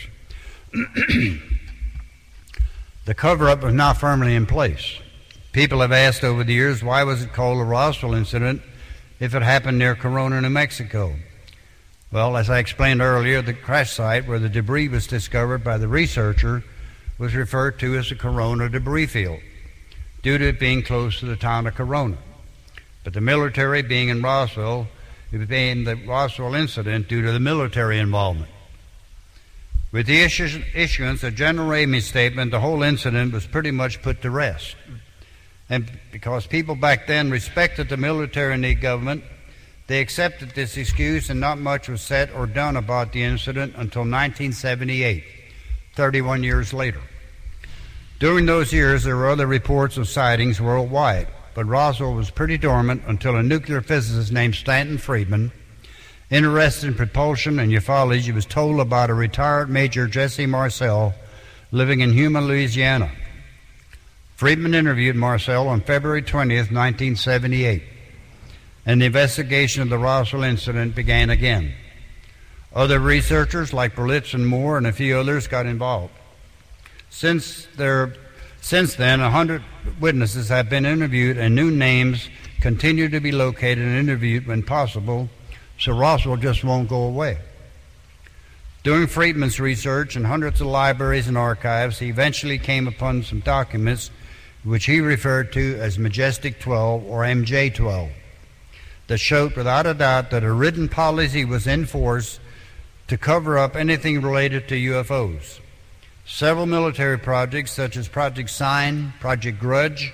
The cover-up was now firmly in place. People have asked over the years, why was it called the Roswell incident if it happened near Corona, New Mexico? Well, as I explained earlier, the crash site where the debris was discovered by the researcher was referred to as the Corona debris field, due to it being close to the town of Corona. But the military being in Roswell, it became the Roswell incident due to the military involvement. With the issuance of General Ramey's statement, the whole incident was pretty much put to rest. And because people back then respected the military and the government, they accepted this excuse, and not much was said or done about the incident until 1978, 31 years later. During those years, there were other reports of sightings worldwide, but Roswell was pretty dormant until a nuclear physicist named Stanton Friedman, interested in propulsion and ufology, was told about a retired Major Jesse Marcel living in Yuma, Louisiana. Friedman interviewed Marcel on February 20th, 1978, and the investigation of the Roswell incident began again. Other researchers like Berlitz and Moore and a few others got involved. Since then, 100 witnesses have been interviewed, and new names continue to be located and interviewed when possible, so Roswell just won't go away. During Friedman's research in hundreds of libraries and archives, he eventually came upon some documents which he referred to as Majestic 12 or MJ-12, that showed without a doubt that a written policy was in force to cover up anything related to UFOs. Several military projects, such as Project Sign, Project Grudge,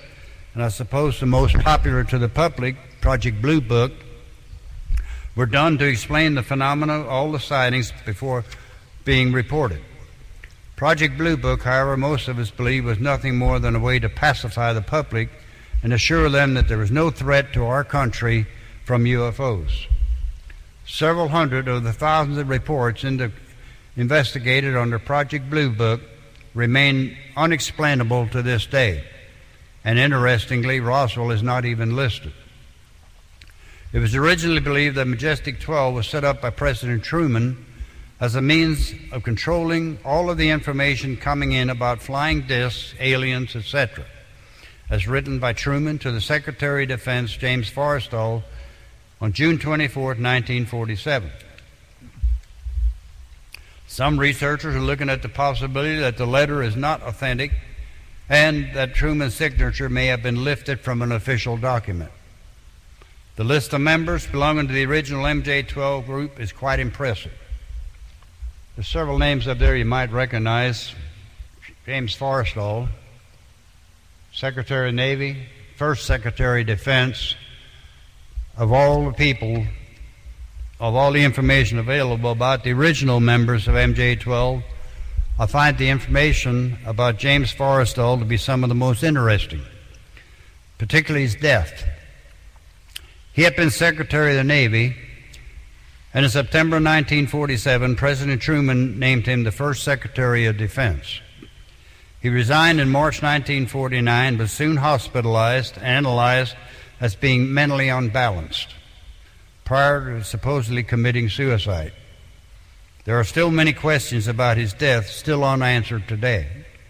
and I suppose the most popular to the public, Project Blue Book, were done to explain the phenomena, all the sightings before being reported. Project Blue Book, however, most of us believe was nothing more than a way to pacify the public and assure them that there was no threat to our country from UFOs. Several hundred of the thousands of reports investigated under Project Blue Book remain unexplainable to this day, and interestingly, Roswell is not even listed. It was originally believed that Majestic 12 was set up by President Truman as a means of controlling all of the information coming in about flying discs, aliens, etc., as written by Truman to the Secretary of Defense, James Forrestal, on June 24, 1947. Some researchers are looking at the possibility that the letter is not authentic and that Truman's signature may have been lifted from an official document. The list of members belonging to the original MJ-12 group is quite impressive. There's several names up there you might recognize. James Forrestal, Secretary of the Navy, First Secretary of Defense. Of all the people, of all the information available about the original members of MJ-12, I find the information about James Forrestal to be some of the most interesting, particularly his death. He had been Secretary of the Navy, and in September 1947, President Truman named him the first Secretary of Defense. He resigned in March 1949, but soon hospitalized and analyzed as being mentally unbalanced prior to supposedly committing suicide. There are still many questions about his death still unanswered today.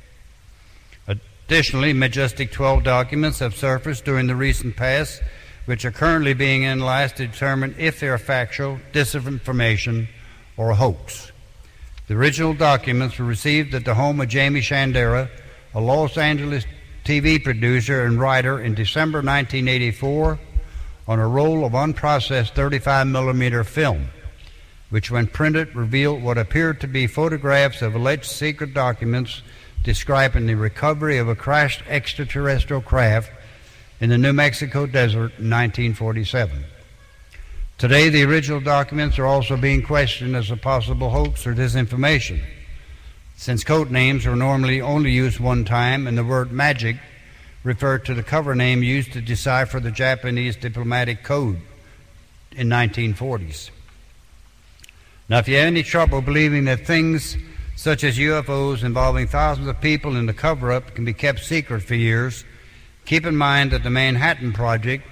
Additionally, Majestic 12 documents have surfaced during the recent past which are currently being analyzed to determine if they are factual, disinformation, or a hoax. The original documents were received at the home of Jamie Shandera, a Los Angeles TV producer and writer, in December 1984 on a roll of unprocessed 35mm film, which when printed revealed what appeared to be photographs of alleged secret documents describing the recovery of a crashed extraterrestrial craft in the New Mexico desert in 1947. Today, the original documents are also being questioned as a possible hoax or disinformation, since code names are normally only used one time and the word magic referred to the cover name used to decipher the Japanese diplomatic code in 1940s. Now, if you have any trouble believing that things such as UFOs involving thousands of people in the cover-up can be kept secret for years, keep in mind that the Manhattan Project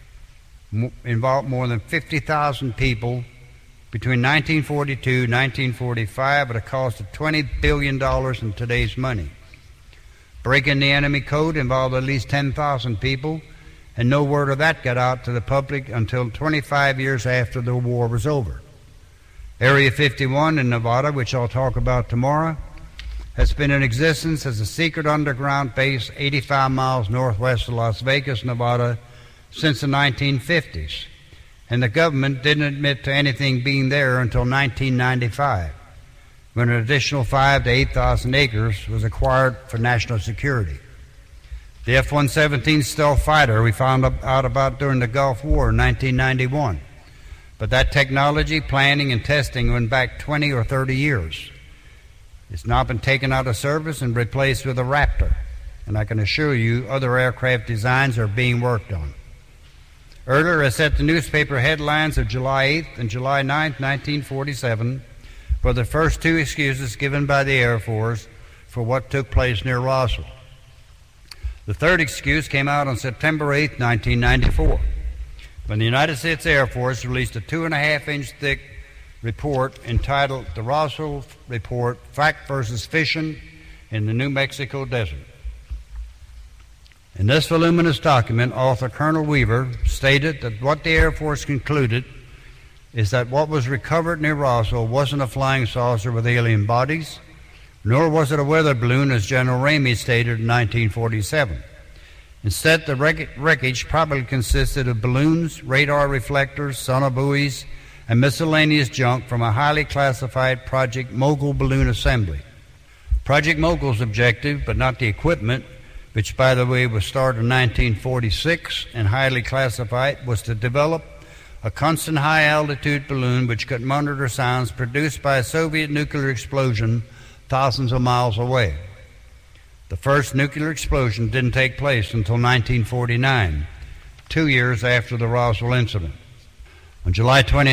involved more than 50,000 people between 1942 and 1945 at a cost of $20 billion in today's money. Breaking the enemy code involved at least 10,000 people, and no word of that got out to the public until 25 years after the war was over. Area 51 in Nevada, which I'll talk about tomorrow, has been in existence as a secret underground base 85 miles northwest of Las Vegas, Nevada, since the 1950s, and the government didn't admit to anything being there until 1995, when an additional 5,000 to 8,000 acres was acquired for national security. The F-117 stealth fighter we found out about during the Gulf War in 1991, but that technology, planning, and testing went back 20 or 30 years. It's now been taken out of service and replaced with a Raptor, and I can assure you other aircraft designs are being worked on. Earlier, I set the newspaper headlines of July 8th and July 9th, 1947, for the first two excuses given by the Air Force for what took place near Roswell. The third excuse came out on September 8th, 1994, when the United States Air Force released a 2.5-inch thick report entitled The Roswell Report, Fact versus Fiction in the New Mexico Desert. In this voluminous document, author Colonel Weaver stated that what the Air Force concluded is that what was recovered near Roswell wasn't a flying saucer with alien bodies, nor was it a weather balloon as General Ramey stated in 1947. Instead, the wreckage probably consisted of balloons, radar reflectors, sonobuoys, and miscellaneous junk from a highly classified Project Mogul balloon assembly. Project Mogul's objective, but not the equipment, which, by the way, was started in 1946 and highly classified, was to develop a constant high-altitude balloon which could monitor sounds produced by a Soviet nuclear explosion thousands of miles away. The first nuclear explosion didn't take place until 1949, 2 years after the Roswell incident. On July 29,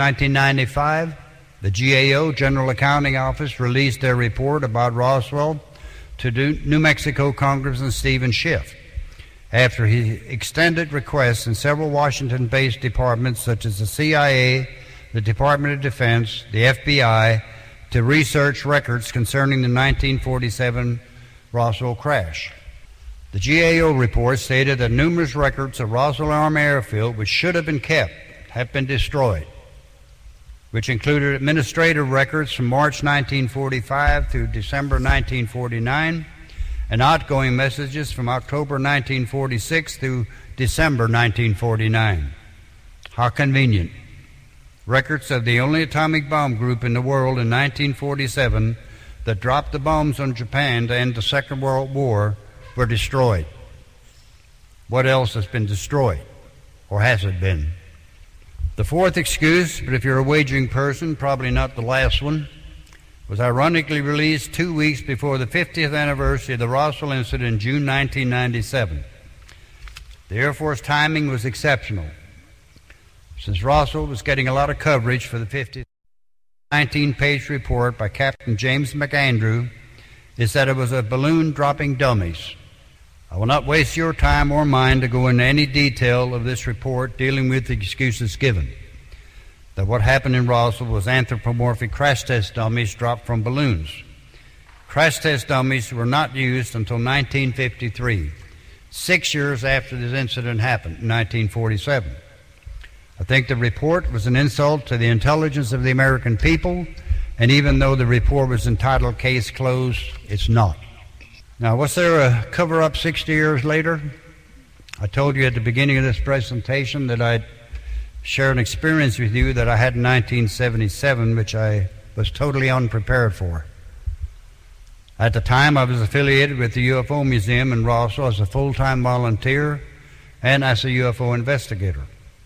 1995, the GAO, General Accounting Office, released their report about Roswell to New Mexico Congressman Stephen Schiff, after he extended requests in several Washington-based departments such as the CIA, the Department of Defense, the FBI, to research records concerning the 1947 Roswell crash. The GAO report stated that numerous records of Roswell Army Airfield, which should have been kept, have been destroyed, which included administrative records from March 1945 through December 1949, and outgoing messages from October 1946 through December 1949. How convenient. Records of the only atomic bomb group in the world in 1947 that dropped the bombs on Japan to end the Second World War were destroyed. What else has been destroyed? Or has it been? The fourth excuse, but if you're a wagering person, probably not the last one, was ironically released 2 weeks before the 50th anniversary of the Roswell incident in June 1997. The Air Force timing was exceptional. Since Roswell was getting a lot of coverage for the 50th, 19-page report by Captain James McAndrew is that it was a balloon dropping dummies. I will not waste your time or mine to go into any detail of this report dealing with the excuses given. That what happened in Roswell was anthropomorphic crash test dummies dropped from balloons. Crash test dummies were not used until 1953, 6 years after this incident happened in 1947. I think the report was an insult to the intelligence of the American people, and even though the report was entitled Case Closed, it's not. Now, was there a cover-up 60 years later? I told you at the beginning of this presentation that I'd share an experience with you that I had in 1977, which I was totally unprepared for. At the time, I was affiliated with the UFO Museum in Roswell as a full-time volunteer and as a UFO investigator.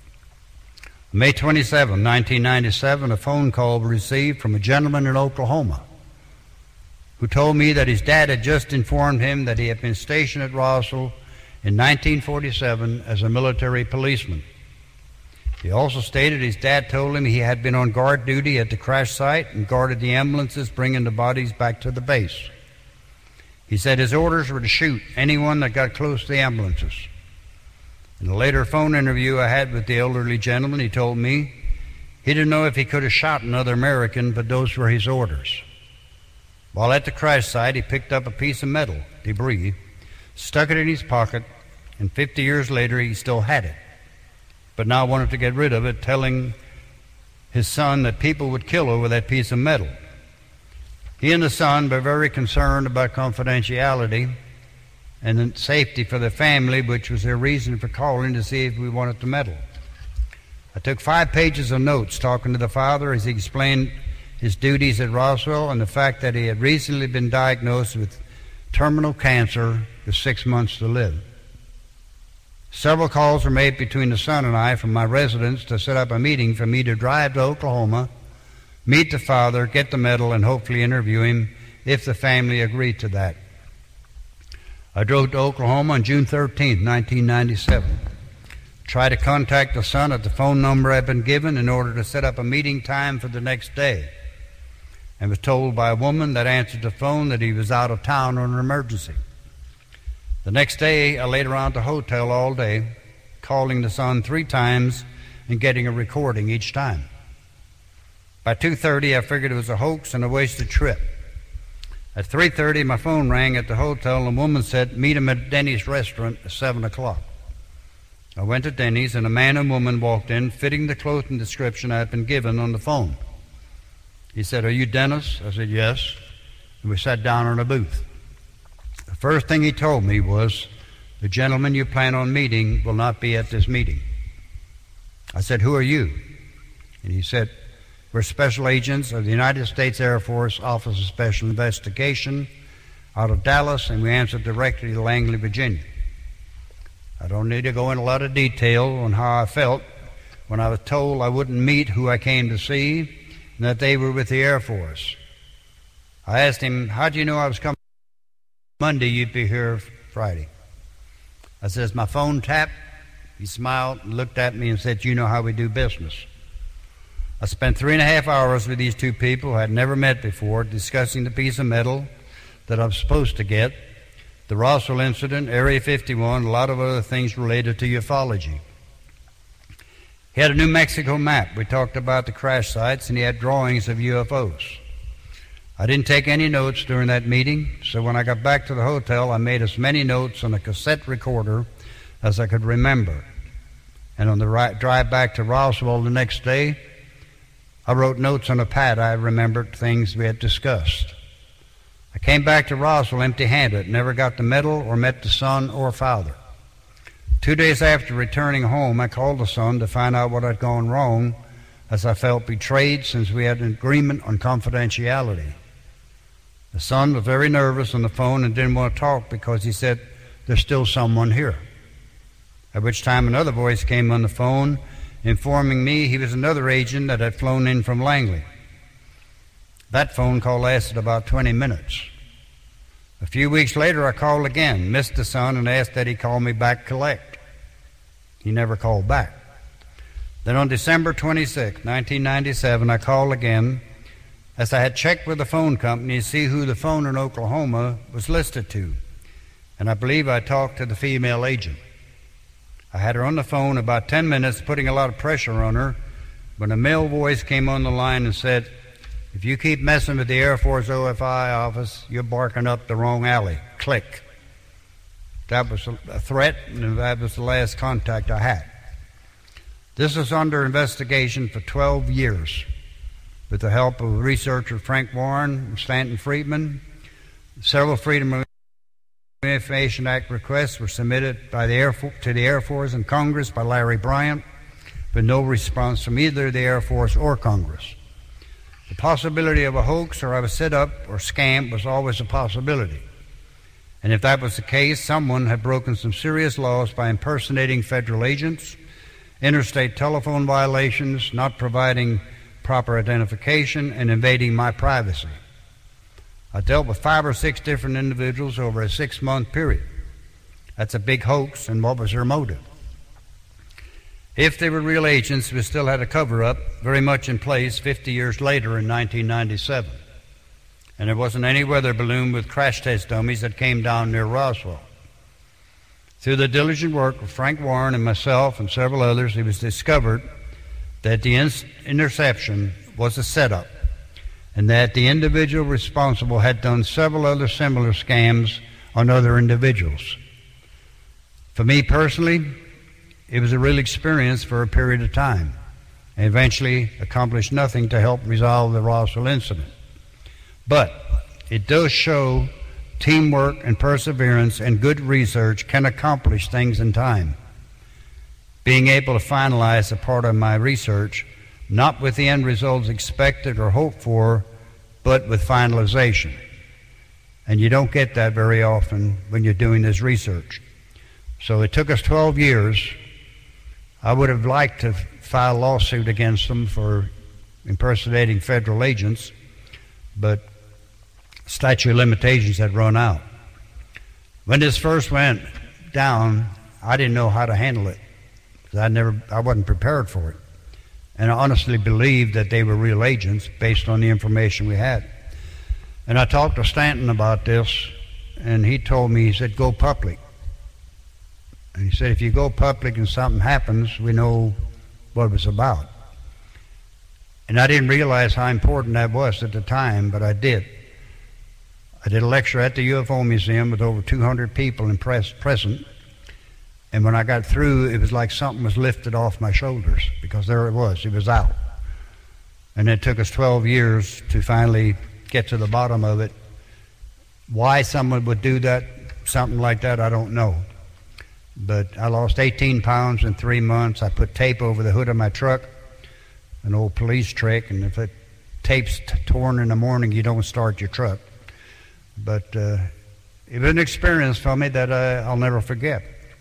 On May 27, 1997, a phone call was received from a gentleman in Oklahoma who told me that his dad had just informed him that he had been stationed at Roswell in 1947 as a military policeman. He also stated his dad told him he had been on guard duty at the crash site and guarded the ambulances bringing the bodies back to the base. He said his orders were to shoot anyone that got close to the ambulances. In a later phone interview I had with the elderly gentleman, he told me he didn't know if he could have shot another American, but those were his orders. While at the crash site, he picked up a piece of metal, debris, stuck it in his pocket, and 50 years later he still had it, but now wanted to get rid of it, telling his son that people would kill over that piece of metal. He and the son were very concerned about confidentiality and the safety for the family, which was their reason for calling to see if we wanted the metal. I took 5 pages of notes talking to the father as he explained his duties at Roswell and the fact that he had recently been diagnosed with terminal cancer with 6 months to live. Several calls were made between the son and I from my residence to set up a meeting for me to drive to Oklahoma, meet the father, get the medal, and hopefully interview him if the family agreed to that. I drove to Oklahoma on June 13, 1997. Tried to contact the son at the phone number I'd been given in order to set up a meeting time for the next day, and was told by a woman that answered the phone that he was out of town on an emergency. The next day, I laid around the hotel all day, calling the son 3 times and getting a recording each time. By 2:30, I figured it was a hoax and a wasted trip. At 3:30, my phone rang at the hotel, and a woman said, "Meet him at Denny's restaurant at 7 o'clock. I went to Denny's, and a man and woman walked in, fitting the clothing description I had been given on the phone. He said, "Are you Dennis?" I said, "Yes." And we sat down in a booth. The first thing he told me was, "The gentleman you plan on meeting will not be at this meeting." I said, "Who are you?" And he said, "We're special agents of the United States Air Force Office of Special Investigation. out of Dallas, and we answered directly to Langley, Virginia. I don't need to go into a lot of detail on how I felt when I was told I wouldn't meet who I came to see and that they were with the Air Force. I asked him, "How do you know I was coming Monday? You'd be here Friday." I says, "My phone tapped." He smiled and looked at me and said, "You know how we do business." I spent 3.5 hours with these two people I had never met before, discussing the piece of metal that I was supposed to get, the Roswell incident, Area 51, a lot of other things related to ufology. He had a New Mexico map. We talked about the crash sites, and he had drawings of UFOs. I didn't take any notes during that meeting, so when I got back to the hotel, I made as many notes on a cassette recorder as I could remember. And on the drive back to Roswell the next day, I wrote notes on a pad. I remembered things we had discussed. I came back to Roswell empty-handed, never got the medal or met the son or father. 2 days after returning home, I called the son to find out what had gone wrong, as I felt betrayed since we had an agreement on confidentiality. The son was very nervous on the phone and didn't want to talk because he said, "There's still someone here." At which time another voice came on the phone informing me he was another agent that had flown in from Langley. That phone call lasted about 20 minutes. A few weeks later, I called again, missed the son, and asked that he call me back collect. He never called back. Then on December 26, 1997, I called again, as I had checked with the phone company to see who the phone in Oklahoma was listed to, and I believe I talked to the female agent. I had her on the phone about 10 minutes, putting a lot of pressure on her, when a male voice came on the line and said, "If you keep messing with the Air Force OFI office, you're barking up the wrong alley." Click. That was a threat, and that was the last contact I had. This was under investigation for 12 years with the help of researcher Frank Warren and Stanton Friedman. Several Freedom of Information Act requests were submitted by to the Air Force and Congress by Larry Bryant, but no response from either the Air Force or Congress. The possibility of a hoax or of a set-up or scam was always a possibility. And if that was the case, someone had broken some serious laws by impersonating federal agents, interstate telephone violations, not providing proper identification, and invading my privacy. I dealt with 5 or 6 different individuals over a 6-month period. That's a big hoax, and what was their motive? If they were real agents, we still had a cover-up very much in place 50 years later in 1997. And there wasn't any weather balloon with crash test dummies that came down near Roswell. Through the diligent work of Frank Warren and myself and several others, it was discovered that the interception was a setup, and that the individual responsible had done several other similar scams on other individuals. For me personally, it was a real experience for a period of time, and eventually accomplished nothing to help resolve the Roswell incident. But it does show teamwork and perseverance and good research can accomplish things in time. Being able to finalize a part of my research, not with the end results expected or hoped for, but with finalization. And you don't get that very often when you're doing this research. So it took us 12 years. I would have liked to file a lawsuit against them for impersonating federal agents, but statute of limitations had run out. When this first went down, I didn't know how to handle it, because I wasn't prepared for it. And I honestly believed that they were real agents based on the information we had. And I talked to Stanton about this, and he told me, he said, "Go public." And he said, if you go public and something happens, we know what it was about. And I didn't realize how important that was at the time, but I did. I did a lecture at the UFO Museum with over 200 people present. And when I got through, it was like something was lifted off my shoulders, because there it was out. And it took us 12 years to finally get to the bottom of it. Why someone would do that, something like that, I don't know. But I lost 18 pounds in 3 months. I put tape over the hood of my truck, an old police trick, and if the tape's torn in the morning, you don't start your truck. But It was an experience for me that I'll never forget.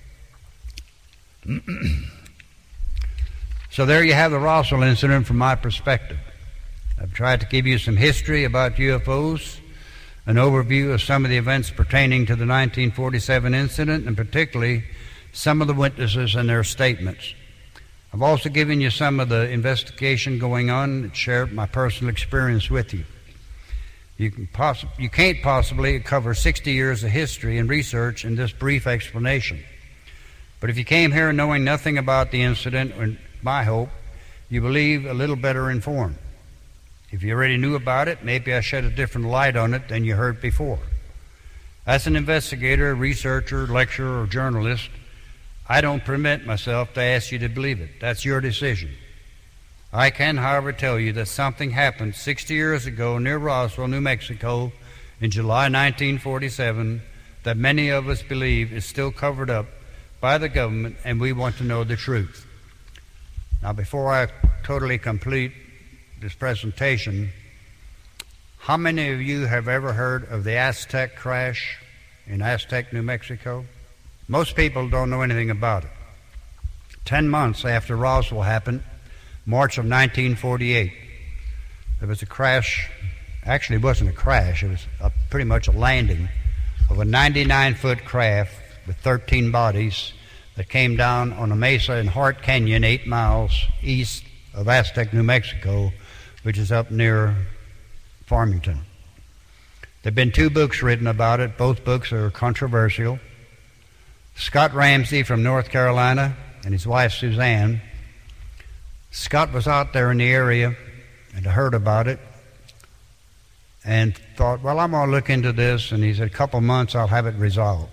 So there you have the Roswell incident from my perspective. I've tried to give you some history about UFOs, an overview of some of the events pertaining to the 1947 incident, and particularly some of the witnesses and their statements. I've also given you some of the investigation going on and shared my personal experience with you. You can't possibly cover 60 years of history and research in this brief explanation. But if you came here knowing nothing about the incident, my hope, you will leave a little better informed. If you already knew about it, maybe I shed a different light on it than you heard before. As an investigator, researcher, lecturer, or journalist, I don't permit myself to ask you to believe it. That's your decision. I can, however, tell you that something happened 60 years ago near Roswell, New Mexico, in July 1947, that many of us believe is still covered up by the government, and we want to know the truth. Now, before I totally complete this presentation, how many of you have ever heard of the Aztec crash in Aztec, New Mexico? Most people don't know anything about it. 10 months after Roswell happened, March of 1948, there was a crash. Actually, it wasn't a crash. It was pretty much a landing of a 99-foot craft with 13 bodies that came down on a mesa in Hart Canyon, 8 miles east of Aztec, New Mexico, which is up near Farmington. There have been 2 books written about it. Both books are controversial. Scott Ramsey from North Carolina and his wife Suzanne. Scott was out there in the area and heard about it and thought, well, I'm going to look into this. And he said, a couple months, I'll have it resolved.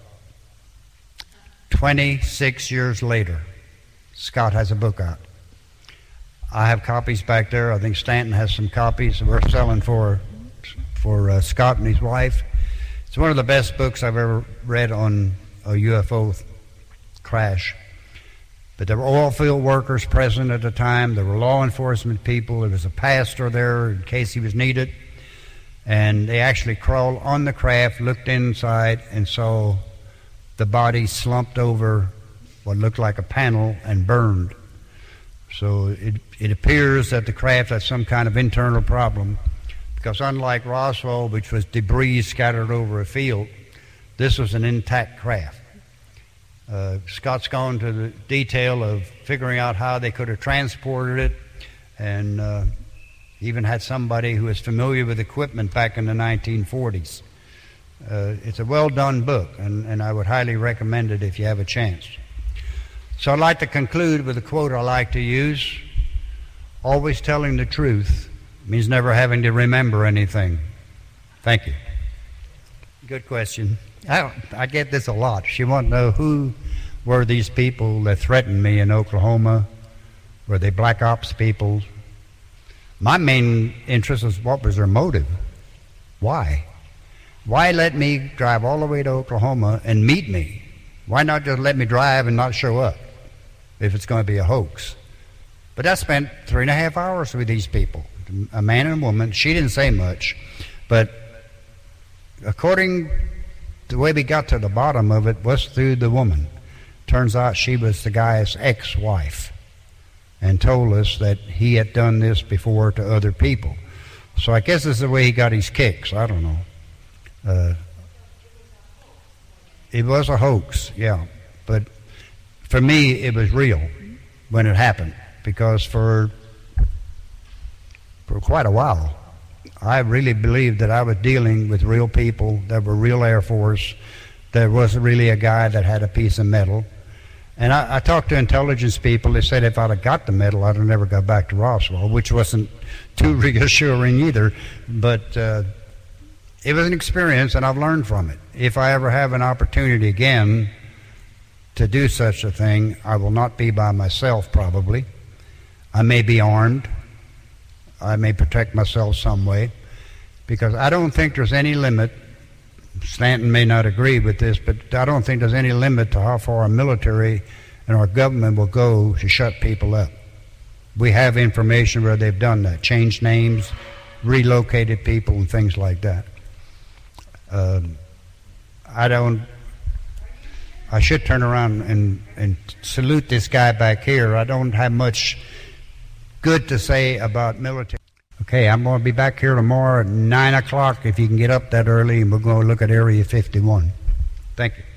26 years later, Scott has a book out. I have copies back there. I think Stanton has some copies we're selling for Scott and his wife. It's one of the best books I've ever read on a UFO crash. But there were oil field workers present at the time. There were law enforcement people. There was a pastor there in case he was needed. And they actually crawled on the craft, looked inside, and saw the body slumped over what looked like a panel and burned. So it appears that the craft had some kind of internal problem, because unlike Roswell, which was debris scattered over a field, this was an intact craft. Scott's gone to the detail of figuring out how they could have transported it, and even had somebody who was familiar with equipment back in the 1940s. It's a well-done book, and I would highly recommend it if you have a chance. So I'd like to conclude with a quote I like to use. Always telling the truth means never having to remember anything. Thank you. Good question. I get this a lot. She wants to know who were these people that threatened me in Oklahoma. Were they black ops people? My main interest is what was their motive. Why? Why let me drive all the way to Oklahoma and meet me? Why not just let me drive and not show up if it's going to be a hoax? But I spent 3.5 hours with these people, a man and a woman. She didn't say much, but according the way we got to the bottom of it was through the woman. Turns out she was the guy's ex-wife and told us that he had done this before to other people. So I guess this is the way he got his kicks. I don't know. It was a hoax, yeah. But for me, it was real when it happened, because for quite a while, I really believed that I was dealing with real people that were real Air Force. There was really a guy that had a piece of metal. And I talked to intelligence people. They said if I'd have got the metal, I'd have never got back to Roswell, which wasn't too reassuring either. But it was an experience, and I've learned from it. If I ever have an opportunity again to do such a thing, I will not be by myself, probably. I may be armed. I may protect myself some way, because I don't think there's any limit. Stanton may not agree with this, but I don't think there's any limit to how far our military and our government will go to shut people up. We have information where they've done that, changed names, relocated people, and things like that. I should turn around and salute this guy back here. I don't have much good to say about military. Okay, I'm going to be back here tomorrow at 9 o'clock if you can get up that early, and we're going to look at Area 51. Thank you.